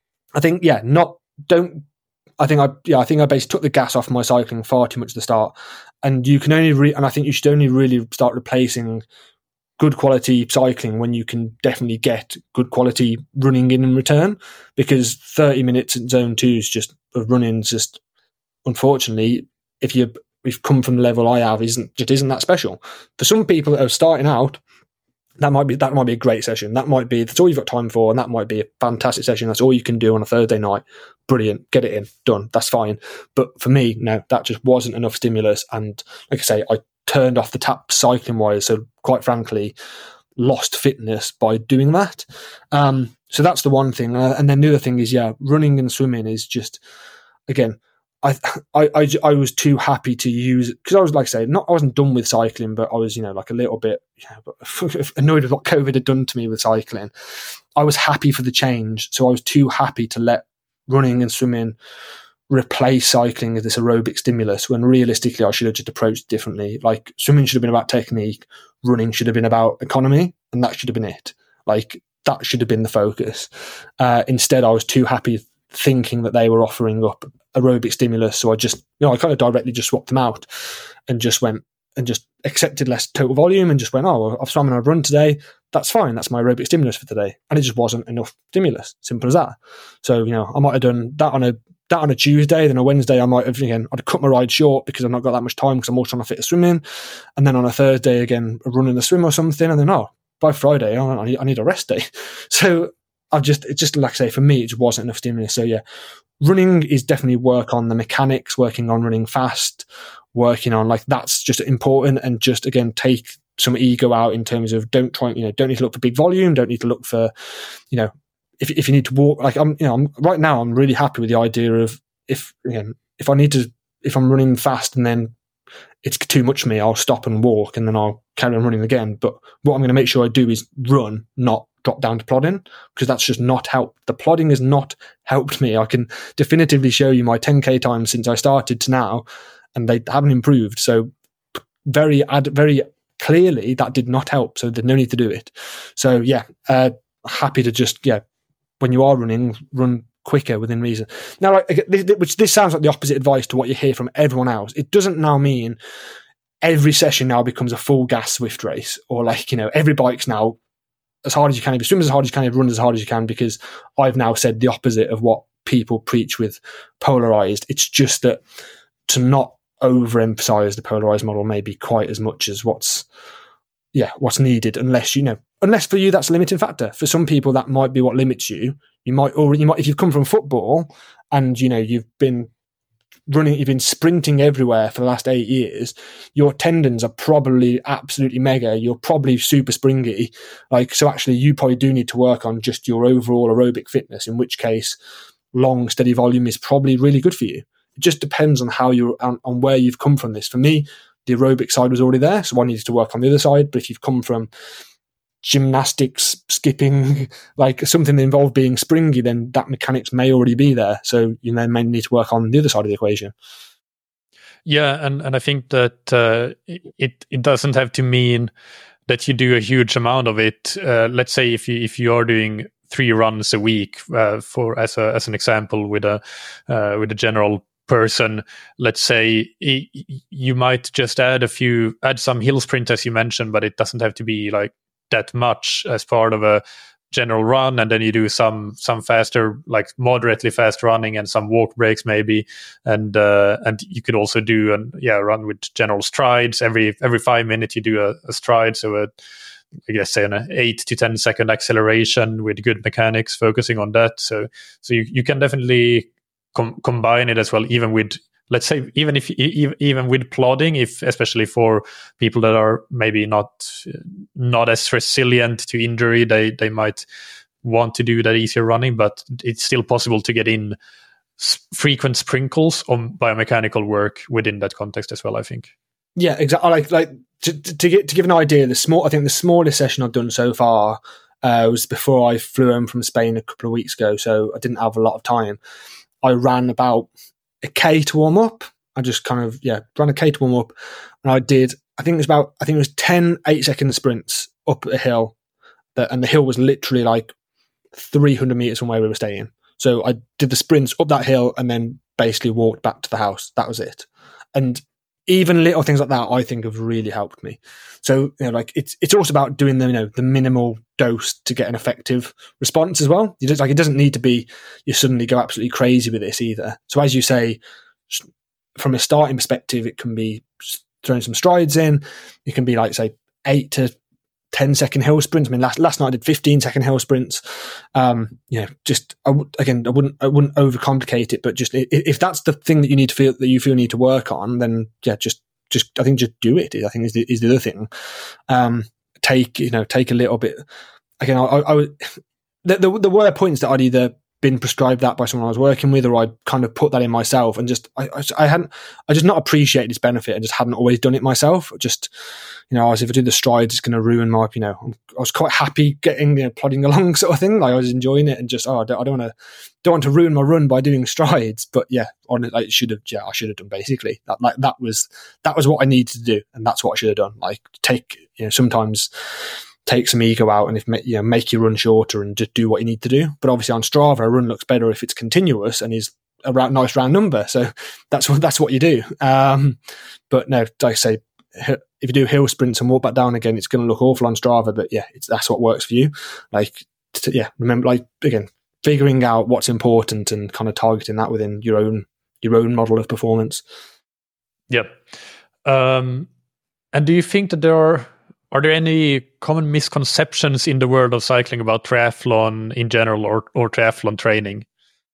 I think, yeah, not, don't, I think I, yeah, I think I basically took the gas off my cycling far too much at the start. And you can only, re- and I think you should only really start replacing good quality cycling when you can definitely get good quality running in return, because thirty minutes in zone two is just, of running is just, unfortunately, if you, if you've come from the level I have, isn't, just isn't that special. For some people that are starting out, that might be, that might be a great session. That might be, that's all you've got time for. And that might be a fantastic session. That's all you can do on a Thursday night. Brilliant. Get it in, done. That's fine. But for me, no, that just wasn't enough stimulus. And like I say, I turned off the tap cycling wise. So quite frankly, lost fitness by doing that. Um, so that's the one thing. Uh, and then the other thing is, yeah, running and swimming is just, again, I, I, I, I was too happy to use, because I was, like I say, not, I wasn't done with cycling, but I was, you know, like a little bit you know, annoyed with what COVID had done to me with cycling. I was happy for the change. So I was too happy to let running and swimming replace cycling as this aerobic stimulus, when realistically I should have just approached it differently. Like swimming should have been about technique, running should have been about economy, and that should have been it. Like that should have been the focus. Uh, instead, I was too happy thinking that they were offering up aerobic stimulus. So I just, you know, I kind of directly just swapped them out and just went and just accepted less total volume and just went, oh, well, I've swum and I've run today. That's fine. That's my aerobic stimulus for today. And it just wasn't enough stimulus. Simple as that. So, you know, I might have done that on a, that on a Tuesday, then a Wednesday I might have, again, I'd cut my ride short because I've not got that much time because I'm also trying to fit a swim in. And then on a Thursday, again, a run in the swim or something. And then, oh, by Friday, oh, I need, I need a rest day. So I've just, it's just like I say, for me, it just wasn't enough stimulus. So yeah, running is definitely work on the mechanics, working on running fast, working on like, that's just important. And just, again, take some ego out in terms of don't try, you know, don't need to look for big volume, don't need to look for, you know, if if you need to walk, like I'm, you know, I'm right now, I'm really happy with the idea of if, again, if I need to, if I'm running fast and then it's too much for me, I'll stop and walk and then I'll carry on running again. But what I'm going to make sure I do is run, not drop down to plodding, because that's just not helped. The plodding has not helped me. I can definitively show you my ten K times since I started to now, and they haven't improved. So very, ad- very clearly that did not help. So there's no need to do it. So yeah, uh, happy to just, yeah, when you are running, run quicker within reason. Now, like, which this sounds like the opposite advice to what you hear from everyone else. It doesn't now mean every session now becomes a full gas Zwift race, or like, you know, every bike's now as hard as you can, swim as hard as you can, run as hard as you can, because I've now said the opposite of what people preach with polarized. It's just that to not overemphasize the polarized model maybe quite as much as what's, yeah, what's needed, unless, you know, unless for you that's a limiting factor. For some people that might be what limits you. You might, or you might, if you've come from football and, you know, you've been running, you've been sprinting everywhere for the last eight years, your tendons are probably absolutely mega. You're probably super springy. Like, so actually you probably do need to work on just your overall aerobic fitness, in which case long, steady volume is probably really good for you. It just depends on how you're, on, on where you've come from this. For me, the aerobic side was already there, so I needed to work on the other side. But if you've come from gymnastics, skipping, like something that involved being springy, then that mechanics may already be there. So you then may need to work on the other side of the equation.
Yeah, and, and I think that uh, it it doesn't have to mean that you do a huge amount of it. Uh, let's say if you if you are doing three runs a week, uh, for as a as an example, with a uh, with a general person, let's say you might just add a few, add some hill sprint as you mentioned, but it doesn't have to be like that much as part of a general run, and then you do some some faster, like moderately fast running and some walk breaks maybe, and uh, and you could also do an yeah run with general strides. Every every five minutes you do a, a stride, so a I guess say an eight to ten second acceleration with good mechanics, focusing on that. So so you, you can definitely com- combine it as well, even with, let's say, even if even with plodding, if especially for people that are maybe not not as resilient to injury, they they might want to do that easier running, but it's still possible to get in s- frequent sprinkles of biomechanical work within that context as well, I think.
Yeah, exactly. Like like to, to get to give an idea, the small I think the smallest session I've done so far uh, was before I flew home from Spain a couple of weeks ago, so I didn't have a lot of time. I ran about a K to warm up. I just kind of, yeah, ran a K to warm up. And I did, I think it was about, I think it was ten eight second sprints up a hill. That, and the hill was literally like three hundred meters from where we were staying. So I did the sprints up that hill and then basically walked back to the house. That was it. And even little things like that, I think, have really helped me. So, you know, like it's it's also about doing the, you know, the minimal dose to get an effective response as well. You just, like, it doesn't need to be you suddenly go absolutely crazy with this either. So as you say, from a starting perspective, it can be throwing some strides in. It can be like, say, eight to ten second hill sprints. I mean, last last night I did fifteen second hill sprints. Um, you know, just I w- again, I wouldn't I wouldn't overcomplicate it, but just if, if that's the thing that you need to feel that you feel need to work on, then yeah, just just I think just do it. I think is the is the other thing. Um, take you know take a little bit. Again, I, I, I would. There, there were points that I'd either been prescribed that by someone I was working with, or I'd kind of put that in myself, and just I, I, I hadn't I just not appreciated its benefit. I just hadn't always done it myself. Just you know, as if I do the strides, it's going to ruin my, you know, I was quite happy getting, you know, plodding along sort of thing. Like I was enjoying it and just, oh, I don't, I don't want to, don't want to ruin my run by doing strides. But yeah, on it, like should have, yeah, I should have done basically that. Like that was, that was what I needed to do. And that's what I should have done. Like take, you know, sometimes take some ego out and if, you know, make your run shorter and just do what you need to do. But obviously on Strava, a run looks better if it's continuous and is a round, nice round number. So that's what, that's what you do. Um, but no, like I say, if you do hill sprints and walk back down again, it's going to look awful on Strava, but yeah, it's, that's what works for you. Like, to, yeah, remember, like, again, figuring out what's important and kind of targeting that within your own, your own model of performance.
Yep. Um, and do you think that there are, are there any common misconceptions in the world of cycling about triathlon in general, or, or triathlon training?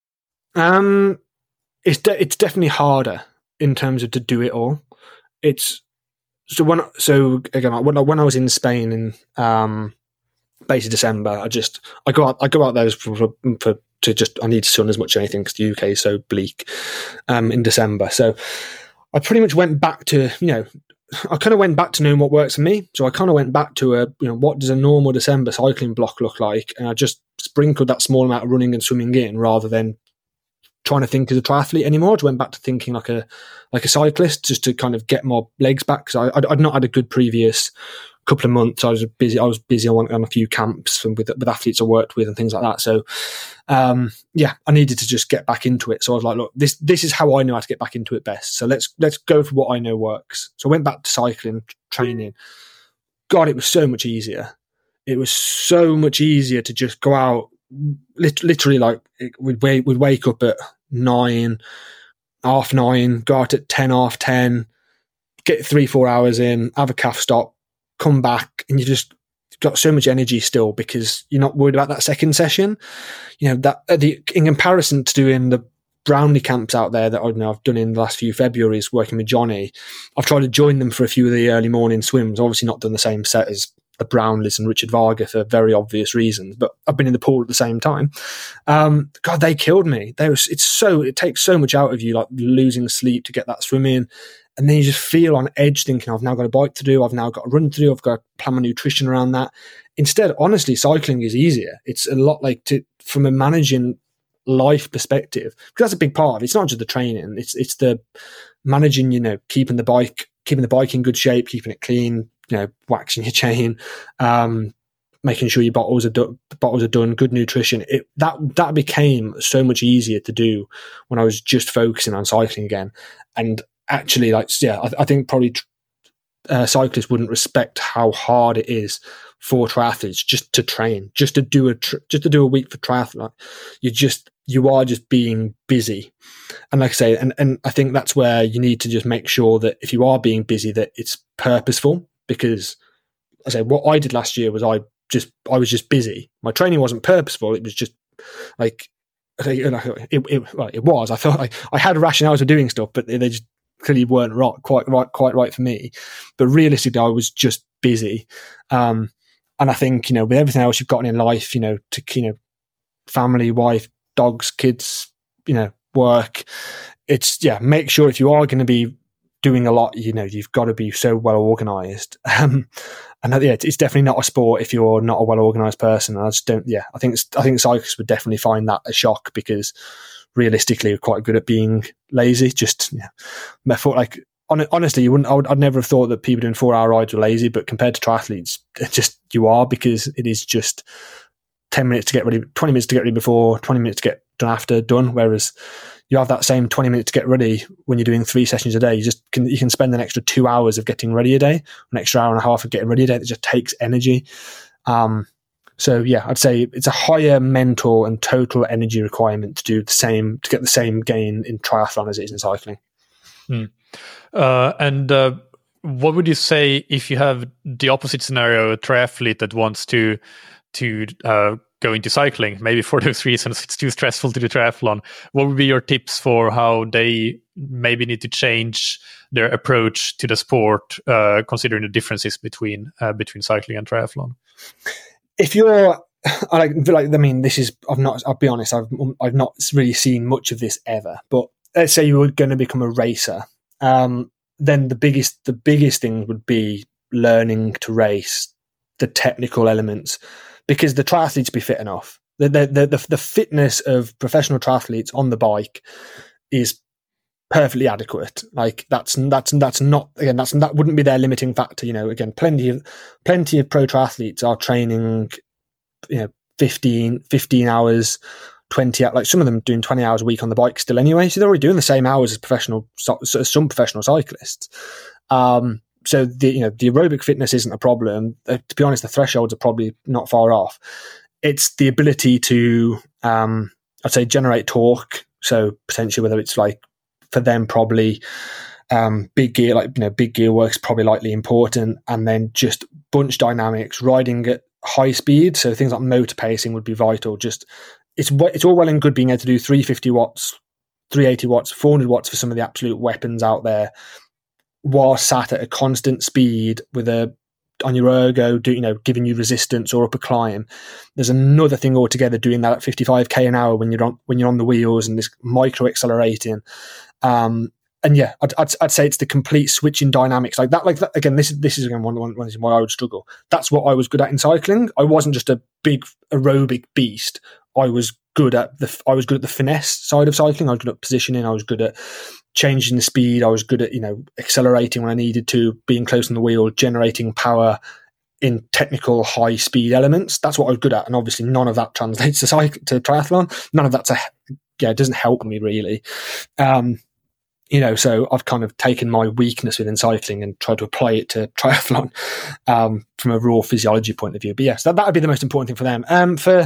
Um, it's, de- it's definitely harder in terms of to do it all. It's, So when so again when I, when I was in Spain in um, basically December, I just I go out I go out there for, for, for to just I need sun as much as anything because the U K is so bleak um, in December. So I pretty much went back to you know I kind of went back to knowing what works for me. So I kind of went back to a, you know, what does a normal December cycling block look like? And I just sprinkled that small amount of running and swimming in rather than trying to think as a triathlete anymore. I just went back to thinking like a, like a cyclist just to kind of get my legs back. Cause I, I'd, I'd not had a good previous couple of months. I was busy. I was busy on, on a few camps and with, with athletes I worked with and things like that. So, um, yeah, I needed to just get back into it. So I was like, look, this, this is how I know how to get back into it best. So let's, let's go for what I know works. So I went back to cycling, training. God, it was so much easier. It was so much easier to just go out, lit- literally like we'd wake, we'd wake up at nine, half nine, go out at ten, half ten, get three, four hours in, have a calf stop, come back, and you just got so much energy still because you're not worried about that second session. You know, that the in comparison to doing the Brownlee camps out there that I know I've done in the last few Februaries working with Johnny, I've tried to join them for a few of the early morning swims. Obviously not done the same set as the Brownlees and Richard Varga for very obvious reasons, but I've been in the pool at the same time. Um, God, they killed me. They was, it's so, it takes so much out of you, like losing sleep to get that swim in. And then you just feel on edge thinking, I've now got a bike to do. I've now got a run to do. I've got to plan my nutrition around that. Instead, honestly, cycling is easier. It's a lot like to, from a managing life perspective, because that's a big part of it. It's not just the training. It's, it's the managing, you know, keeping the bike, keeping the bike in good shape, keeping it clean, you know, waxing your chain, um, making sure your bottles are done, bottles are done, good nutrition. It, that, that became so much easier to do when I was just focusing on cycling again. And actually, like, yeah, I, I think probably uh, cyclists wouldn't respect how hard it is for triathletes just to train, just to do a, tr- just to do a week for triathlon. You just, you are just being busy. And like I say, and, and I think that's where you need to just make sure that if you are being busy, that it's purposeful, because I say what I did last year was I just, I was just busy. My training wasn't purposeful. It was just like, it, it, well, it was, I thought I, I had rationales for doing stuff, but they just clearly weren't right, quite right, quite right for me. But realistically, I was just busy. Um, and I think, you know, with everything else you've gotten in life, you know, to, you know, family, wife, dogs, kids, you know, work, it's, yeah, make sure if you are going to be doing a lot, you know, you've got to be so well organized. Um, and yeah, it's definitely not a sport if you're not a well organized person. I just don't, yeah, I think, it's, I think cyclists would definitely find that a shock, because realistically we're quite good at being lazy. Just, yeah, I thought like, on, honestly, you wouldn't, I would, I'd never have thought that people doing four hour rides were lazy, but compared to triathletes, it just, you are, because it is just ten minutes to get ready, twenty minutes to get ready before, twenty minutes to get done after, done. Whereas you have that same twenty minutes to get ready when you're doing three sessions a day. You just can, you can spend an extra two hours of getting ready a day, an extra hour and a half of getting ready a day. That just takes energy. Um, so yeah, I'd say it's a higher mental and total energy requirement to do the same, to get the same gain in triathlon as it is in cycling.
Hmm. Uh, and uh, what would you say if you have the opposite scenario, a triathlete that wants to to uh, go into cycling? Maybe for those reasons it's too stressful to do triathlon. What would be your tips for how they maybe need to change their approach to the sport, uh, considering the differences between uh, between cycling and triathlon?
If you're like, like, I mean, this is, I've not, I'll be honest, I've I've not really seen much of this ever. But let's say you were going to become a racer, um, then the biggest, the biggest thing would be learning to race, the technical elements, because the triathletes be fit enough. The, the the the the fitness of professional triathletes on the bike is perfectly adequate. Like that's that's that's not, again, that's that wouldn't be their limiting factor. You know, again, plenty of plenty of pro triathletes are training, you know, fifteen, fifteen hours, twenty, like some of them doing twenty hours a week on the bike still anyway. So they're already doing the same hours as professional, as some professional cyclists. Um, so the, you know, the aerobic fitness isn't a problem. Uh, to be honest, the thresholds are probably not far off. It's the ability to, um, I'd say, generate torque. So potentially, whether it's like for them, probably um, big gear, like, you know, big gear work's probably likely important, and then just bunch dynamics, riding at high speed. So things like motor pacing would be vital. Just it's it's all well and good being able to do three hundred fifty watts, three hundred eighty watts, four hundred watts for some of the absolute weapons out there, while sat at a constant speed with a on your ergo, do, you know, giving you resistance or up a climb. There's another thing altogether doing that at fifty-five k an hour when you're on when you're on the wheels and this micro accelerating. Um, and yeah, I'd, I'd I'd say it's the complete switch in dynamics like that. Like that, again, this is this is again one one one reason why I would struggle. That's what I was good at in cycling. I wasn't just a big aerobic beast. I was good at the I was good at the finesse side of cycling. I was good at positioning. I was good at changing the speed. I was good at, you know, accelerating when I needed to, being close on the wheel, generating power in technical high speed elements. That's what I was good at. And obviously none of that translates to cycle, to triathlon. None of that's a, yeah, it doesn't help me really. Um, you know, so I've kind of taken my weakness within cycling and tried to apply it to triathlon, um, from a raw physiology point of view. But yes, that, that would be the most important thing for them. Um, for,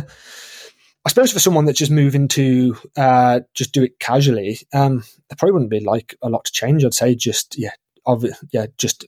I suppose for someone that's just moving to uh, just do it casually, um, there probably wouldn't be like a lot to change. I'd say just yeah, of yeah, just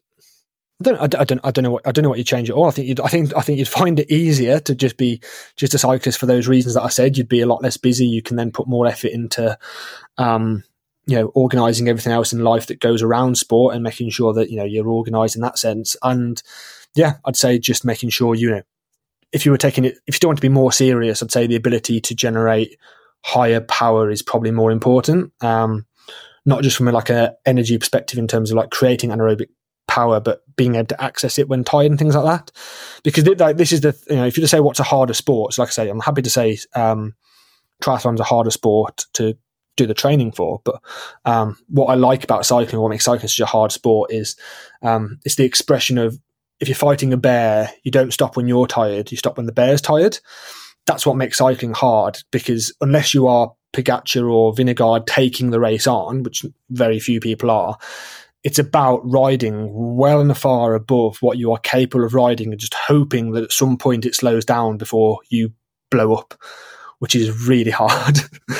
I don't, I don't, I don't know what I don't know what you change at all. I think you'd, I think I think you'd find it easier to just be just a cyclist for those reasons that I said. You'd be a lot less busy. You can then put more effort into, um, you know, organising everything else in life that goes around sport and making sure that you know you're organised in that sense. And yeah, I'd say just making sure you know. If you were taking it, if you still want to be more serious, I'd say the ability to generate higher power is probably more important. Um, not just from a, like a energy perspective in terms of like creating anaerobic power, but being able to access it when tired and things like that. Because th- like, this is the, you know, if you just say what's a harder sport, so like I say, I'm happy to say um, triathlon's a harder sport to do the training for. But um, what I like about cycling, what makes cycling such a hard sport is um, it's the expression of, if you're fighting a bear, you don't stop when you're tired, you stop when the bear's tired. That's what makes cycling hard, because unless you are Pogacar or Vingegaard taking the race on, which very few people are, it's about riding well and far above what you are capable of riding and just hoping that at some point it slows down before you blow up, which is really hard.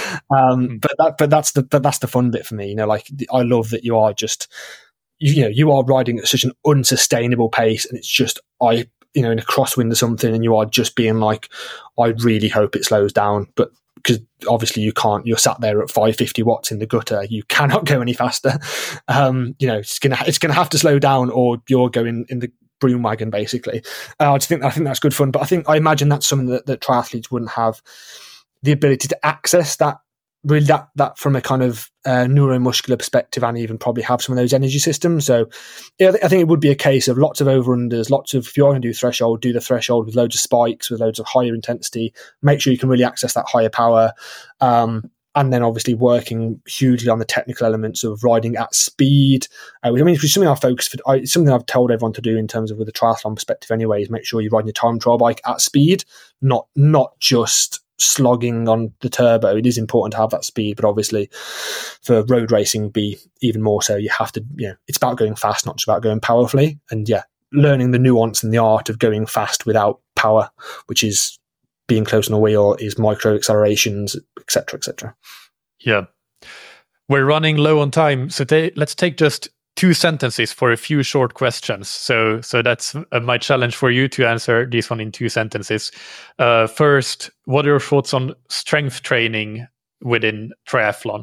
um, but that, but that's the but that's the fun bit for me. You know, like I love that you are just. You, you know, you are riding at such an unsustainable pace, and it's just, I, you know, in a crosswind or something, and you are just being like, I really hope it slows down. But because obviously you can't, you're sat there at five fifty watts in the gutter, you cannot go any faster. Um, you know, it's gonna, it's gonna have to slow down, or you're going in the broom wagon, basically. Uh, I just think, I think that's good fun. But I think, I imagine that's something that, that triathletes wouldn't have the ability to access that. Really, that that from a kind of uh, neuromuscular perspective, and even probably have some of those energy systems. So, yeah, I think it would be a case of lots of over unders, lots of, if you're going to do threshold, do the threshold with loads of spikes, with loads of higher intensity. Make sure you can really access that higher power, um, and then obviously working hugely on the technical elements of riding at speed. Uh, I mean, it's something I focus for. I, it's something I've told everyone to do in terms of with the triathlon perspective. Anyway, is make sure you're riding your time trial bike at speed, not not just slogging on the turbo. It is important to have that speed, but obviously for road racing be even more so. You have to, you know, it's about going fast, not just about going powerfully. And yeah, learning the nuance and the art of going fast without power, which is being close on a wheel, is micro accelerations, et cetera, et cetera.
Yeah, we're running low on time, so they, let's take just two sentences for a few short questions. So, so that's uh, my challenge for you to answer this one in two sentences. Uh, first, what are your thoughts on strength training within triathlon?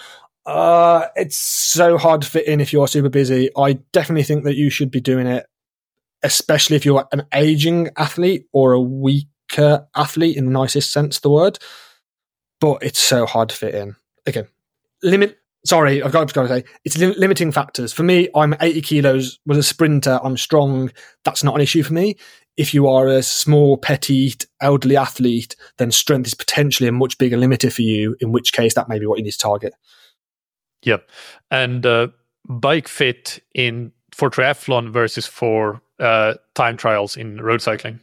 Uh, it's so hard to fit in if you're super busy. I definitely think that you should be doing it, especially if you're an aging athlete or a weaker athlete in the nicest sense of the word. But it's so hard to fit in. Okay, limit. Sorry, I've got, I've got to say, it's lim- limiting factors. For me, I'm eighty kilos, was a sprinter, I'm strong. That's not an issue for me. If you are a small, petite, elderly athlete, then strength is potentially a much bigger limiter for you, in which case that may be what you need to target.
Yep. And uh, bike fit in for triathlon versus for uh, time trials in road cycling?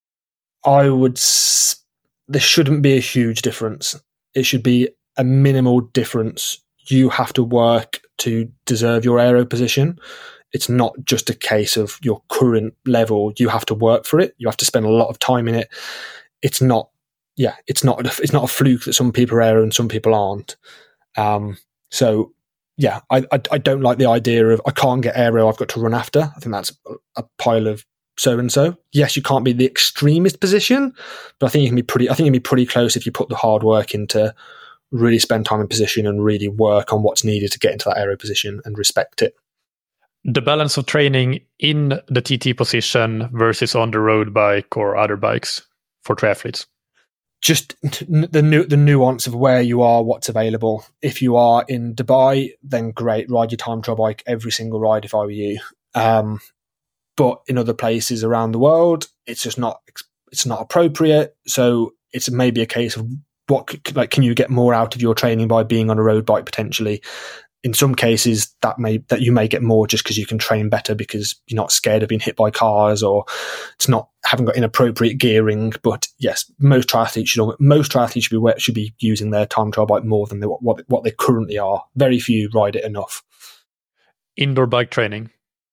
I would, s- there shouldn't be a huge difference. It should be a minimal difference. You have to work to deserve your aero position. It's not just a case of your current level. You have to work for it. You have to spend a lot of time in it. It's not, yeah, it's not, it's not a fluke that some people are aero and some people aren't. Um, so yeah, I, I, I don't like the idea of I can't get aero, I've got to run after. I think that's a pile of so-and-so. Yes, you can't be the extremist position, but I think you can be pretty, I think you can be pretty close if you put the hard work into really spend time in position and really work on what's needed to get into that aero position and respect it.
The balance of training in the T T position versus on the road bike or other bikes for triathletes?
just the nu- the nuance of where you are, what's available. If you are in Dubai, then great, ride your time trial bike every single ride if I were you. Um, but in other places around the world, it's just not it's not appropriate. So it's maybe a case of what like can you get more out of your training by being on a road bike potentially. In some cases, that may that you may get more just because you can train better because you're not scared of being hit by cars, or it's not haven't got inappropriate gearing. But yes, most triathletes should most triathletes should be should be using their time trial bike more than they, what what they currently are. Very few ride it enough.
Indoor bike training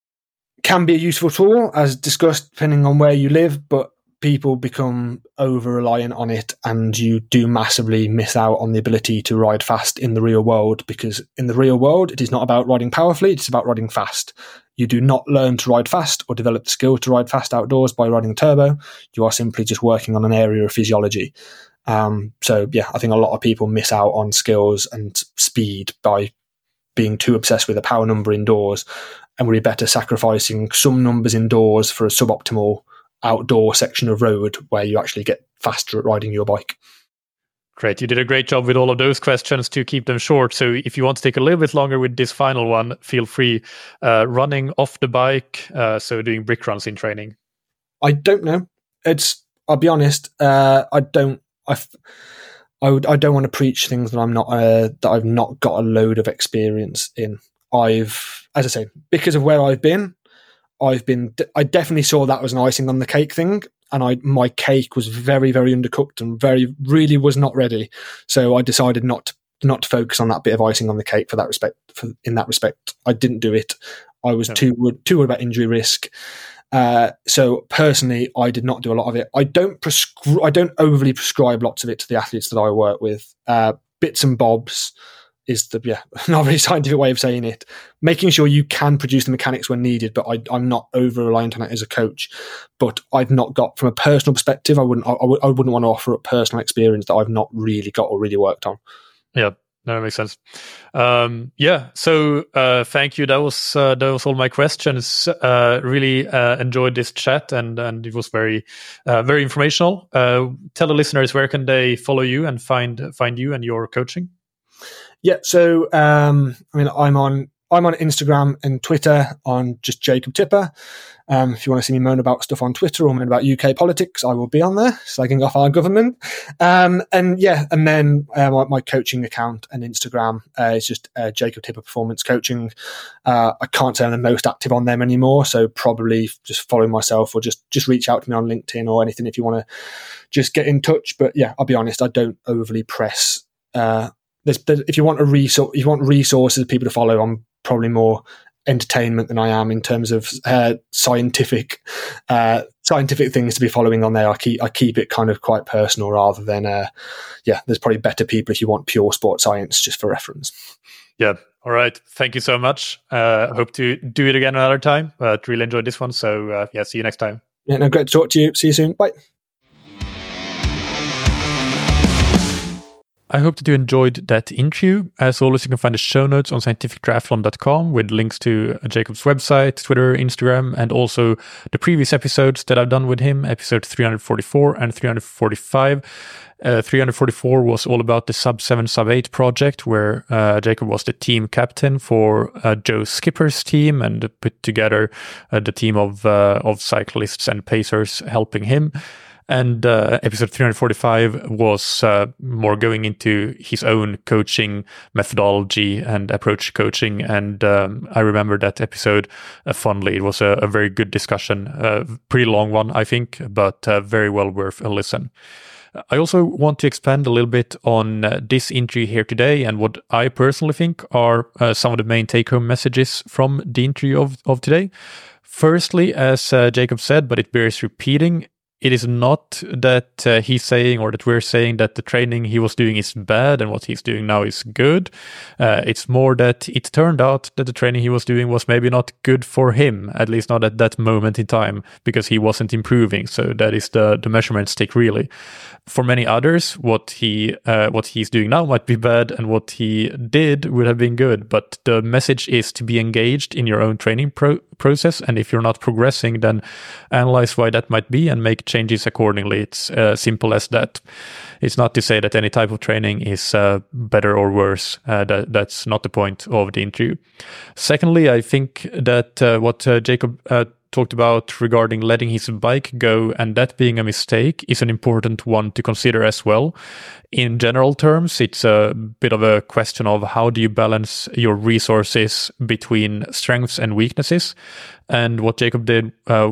can be a useful tool, as discussed, depending on where you live, but people become over-reliant on it and you do massively miss out on the ability to ride fast in the real world, because in the real world, it is not about riding powerfully, it's about riding fast. You do not learn to ride fast or develop the skill to ride fast outdoors by riding a turbo. You are simply just working on an area of physiology. Um, so, yeah, I think a lot of people miss out on skills and speed by being too obsessed with a power number indoors, and we'd be better sacrificing some numbers indoors for a suboptimal outdoor section of road where you actually get faster at riding your bike.
Great. You did a great job with all of those questions to keep them short. So if you want to take a little bit longer with this final one, feel free. Uh, running off the bike, uh, so doing brick runs in training.
I don't know. It's, I'll be honest, uh, I don't, I, I, would, I don't want to preach things that I'm not, uh, that I've not got a load of experience in. I've, as I say, because of where I've been, I've been, I definitely saw that was an icing on the cake thing, and I, my cake was very, very undercooked and very, really was not ready. So I decided not to, not to focus on that bit of icing on the cake for that respect. For, in that respect, I didn't do it. I was no. too too worried about injury risk. Uh, so personally, I did not do a lot of it. I don't prescri- I don't overly prescribe lots of it to the athletes that I work with. Uh, bits and bobs is the, yeah, not a very scientific way of saying it. Making sure you can produce the mechanics when needed, but I, I'm not over reliant on it as a coach. But I've not got, from a personal perspective, I wouldn't, I, I wouldn't want to offer up personal experience that I've not really got or really worked on.
Yeah, no, that makes sense. Um, yeah, so uh, thank you. That was uh, that was all my questions. Uh, really uh, enjoyed this chat, and and it was very uh, very informational. Uh, tell the listeners, where can they follow you and find find you and your coaching?
Yeah, so um, I mean, I'm on I'm on Instagram and Twitter on just Jacob Tipper. Um, if you want to see me moan about stuff on Twitter or moan about U K politics, I will be on there, slagging off our government. Um, and yeah, and then uh, my, my coaching account and Instagram uh, is just uh, Jacob Tipper Performance Coaching. Uh, I can't say I'm the most active on them anymore, so probably just follow myself or just just reach out to me on LinkedIn or anything if you want to just get in touch. But yeah, I'll be honest, I don't overly press. Uh, There's, there's, if you want a resource, if you want resources, people to follow, I'm probably more entertainment than I am in terms of uh, scientific, uh, scientific things to be following on there. I keep, I keep it kind of quite personal rather than, uh, yeah. There's probably better people if you want pure sports science, just for reference.
Yeah. All right. Thank you so much. Uh, hope to do it again another time. But really enjoyed this one. So uh, yeah, see you next time.
Yeah. No, great to talk to you. See you soon. Bye.
I hope that you enjoyed that interview. As always, you can find the show notes on scientific triathlon dot com with links to Jacob's website, Twitter, Instagram, and also the previous episodes that I've done with him, episode three forty-four and three forty-five. Uh, three forty-four was all about the sub seven, sub eight project, where uh, Jacob was the team captain for uh, Joe Skipper's team and put together uh, the team of uh, of cyclists and pacers helping him. And uh, episode three forty-five was uh, more going into his own coaching methodology and approach to coaching. And um, I remember that episode uh, fondly. It was a, a very good discussion, a pretty long one, I think, but uh, very well worth a listen. I also want to expand a little bit on uh, this interview here today and what I personally think are uh, some of the main take-home messages from the interview of, of today. Firstly, as uh, Jacob said, but it bears repeating, it is not that uh, he's saying or that we're saying that the training he was doing is bad and what he's doing now is good. Uh, it's more that it turned out that the training he was doing was maybe not good for him, at least not at that moment in time, because he wasn't improving. So that is the, the measurement stick, really. For many others, what he uh, what he's doing now might be bad and what he did would have been good. But the message is to be engaged in your own training pro- process. And if you're not progressing, then analyze why that might be and make changes accordingly. It's uh, simple as that. It's not to say that any type of training is uh, better or worse. Uh, that, that's not the point of the interview. Secondly, I think that uh, what uh, Jacob uh, talked about regarding letting his bike go and that being a mistake is an important one to consider as well. In general terms, it's a bit of a question of how do you balance your resources between strengths and weaknesses. And what Jacob did uh,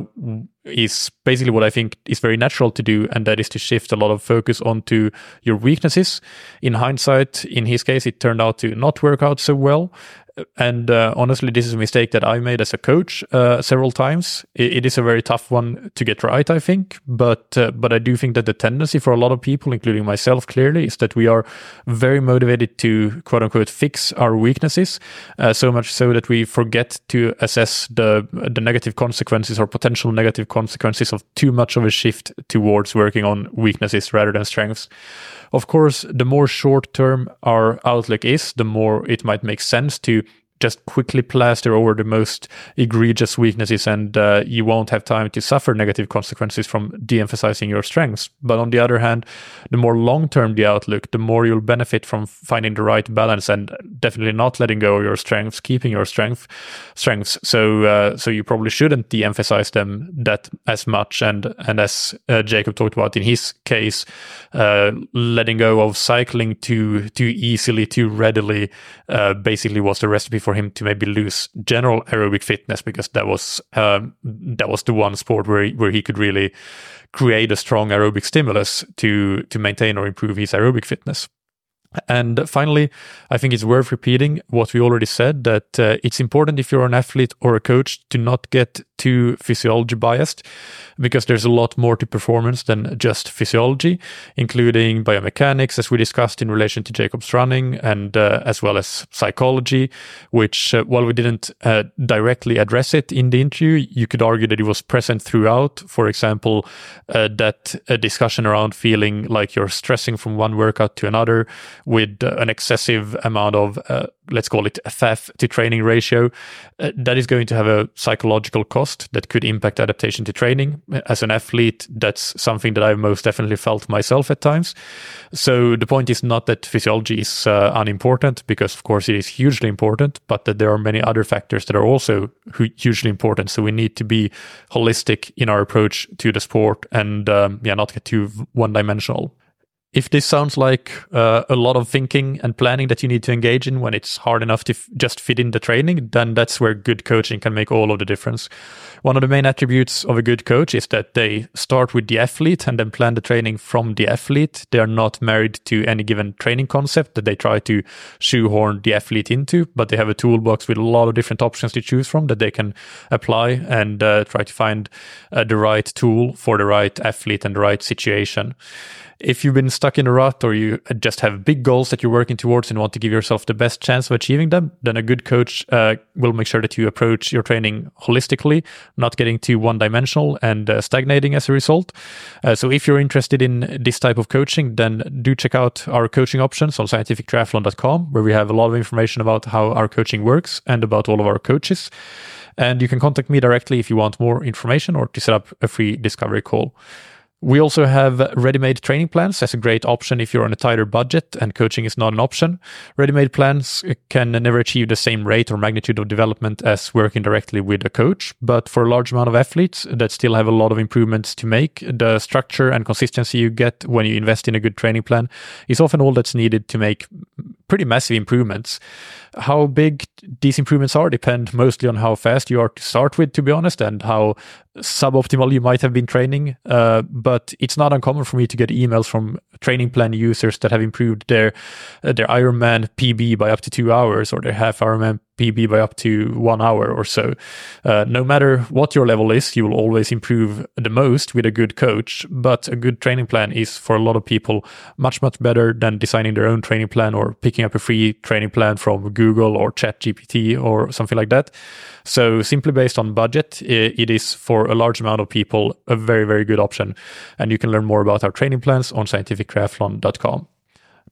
is basically what I think is very natural to do, and that is to shift a lot of focus onto your weaknesses. In hindsight, in his case, it turned out to not work out so well. And uh, honestly, this is a mistake that I made as a coach uh, several times. It, it is a very tough one to get right, I think. But uh, but I do think that the tendency for a lot of people, including myself, clearly, is that we are very motivated to, quote unquote, fix our weaknesses. Uh, so much so that we forget to assess the the negative consequences or potential negative consequences of too much of a shift towards working on weaknesses rather than strengths. Of course, the more short-term our outlook is, the more it might make sense to just quickly plaster over the most egregious weaknesses, and uh, you won't have time to suffer negative consequences from de-emphasizing your strengths. But on the other hand, the more long-term the outlook, the more you'll benefit from finding the right balance and definitely not letting go of your strengths, keeping your strength strengths. So uh, so you probably shouldn't de-emphasize them that as much. And and as uh, Jacob talked about in his case, uh, letting go of cycling too too easily, too readily, uh, basically was the recipe for for him to maybe lose general aerobic fitness, because that was um, that was the one sport where he, where he could really create a strong aerobic stimulus to to maintain or improve his aerobic fitness. And finally, I think it's worth repeating what we already said, that uh, it's important if you're an athlete or a coach to not get too physiology biased, because there's a lot more to performance than just physiology, including biomechanics, as we discussed in relation to Jacob's running, and uh, as well as psychology, which, uh, while we didn't uh, directly address it in the interview, you could argue that it was present throughout. For example, uh, that uh, discussion around feeling like you're stressing from one workout to another with uh, an excessive amount of, uh, let's call it F F to training ratio, uh, that is going to have a psychological cost that could impact adaptation to training. As an athlete, that's something that I've most definitely felt myself at times. So the point is not that physiology is uh, unimportant, because of course it is hugely important, but that there are many other factors that are also hu- hugely important. So we need to be holistic in our approach to the sport and um, yeah, not get too one-dimensional. If this sounds like uh, a lot of thinking and planning that you need to engage in when it's hard enough to f- just fit in the training, then that's where good coaching can make all of the difference. One of the main attributes of a good coach is that they start with the athlete and then plan the training from the athlete. They are not married to any given training concept that they try to shoehorn the athlete into, but they have a toolbox with a lot of different options to choose from that they can apply and uh, try to find uh, the right tool for the right athlete and the right situation. If you've been stuck in a rut, or you just have big goals that you're working towards and want to give yourself the best chance of achieving them, then a good coach uh, will make sure that you approach your training holistically, not getting too one-dimensional and uh, stagnating as a result. Uh, so if you're interested in this type of coaching, then do check out our coaching options on scientific triathlon dot com, where we have a lot of information about how our coaching works and about all of our coaches. And you can contact me directly if you want more information or to set up a free discovery call. We also have ready-made training plans as a great option if you're on a tighter budget and coaching is not an option. Ready-made plans can never achieve the same rate or magnitude of development as working directly with a coach, but for a large amount of athletes that still have a lot of improvements to make, the structure and consistency you get when you invest in a good training plan is often all that's needed to make pretty massive improvements. How big these improvements are depend mostly on how fast you are to start with, to be honest, and how suboptimal you might have been training. Uh, but it's not uncommon for me to get emails from training plan users that have improved their uh, their Ironman P B by up to two hours or their half Ironman P B by up to one hour or so. Uh, no matter what your level is, you will always improve the most with a good coach, but a good training plan is for a lot of people much, much better than designing their own training plan or picking up a free training plan from Google or ChatGPT or something like that. So simply based on budget, it is for a large amount of people a very, very good option. And you can learn more about our training plans on scientific triathlon dot com.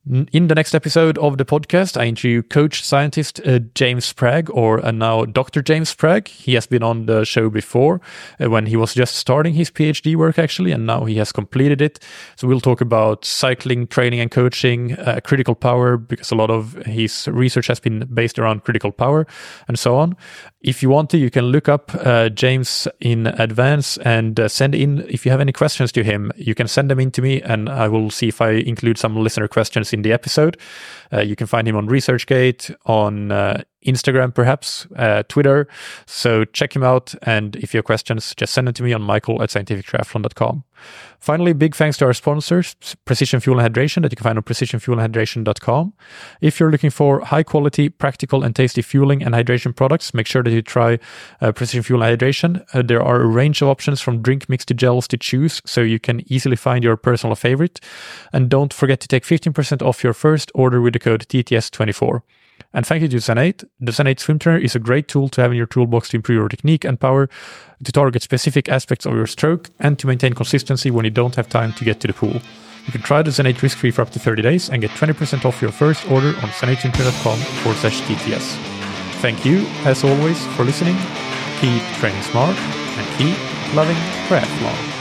In the next episode of the podcast, I interview coach scientist uh, James Spragg, or uh, now Doctor James Spragg. He has been on the show before uh, when he was just starting his PhD work, actually, and now he has completed it. So we'll talk about cycling, training and coaching, uh, critical power, because a lot of his research has been based around critical power and so on. If you want to, you can look up uh, James in advance and uh, send in, if you have any questions to him, you can send them in to me and I will see if I include some listener questions in the episode. Uh, you can find him on ResearchGate, on uh, Instagram, perhaps, uh, Twitter. So check him out. And if you have questions, just send them to me on michael at scientific triathlon dot com. Finally, big thanks to our sponsors, Precision Fuel and Hydration, that you can find on precision fuel and hydration dot com. If you're looking for high quality, practical and tasty fueling and hydration products, make sure that you try uh, Precision Fuel and Hydration. Uh, there are a range of options from drink mix to gels to choose, so you can easily find your personal favorite. And don't forget to take fifteen percent off your first order with the code T T S twenty-four. And thank you to Zen eight. The Zen eight Swim Trainer is a great tool to have in your toolbox to improve your technique and power, to target specific aspects of your stroke, and to maintain consistency when you don't have time to get to the pool. You can try the Zen eight risk-free for up to thirty days and get twenty percent off your first order on zen eight swim trainer dot com forward slash T T S. Thank you, as always, for listening. Keep training smart and keep loving triathlon.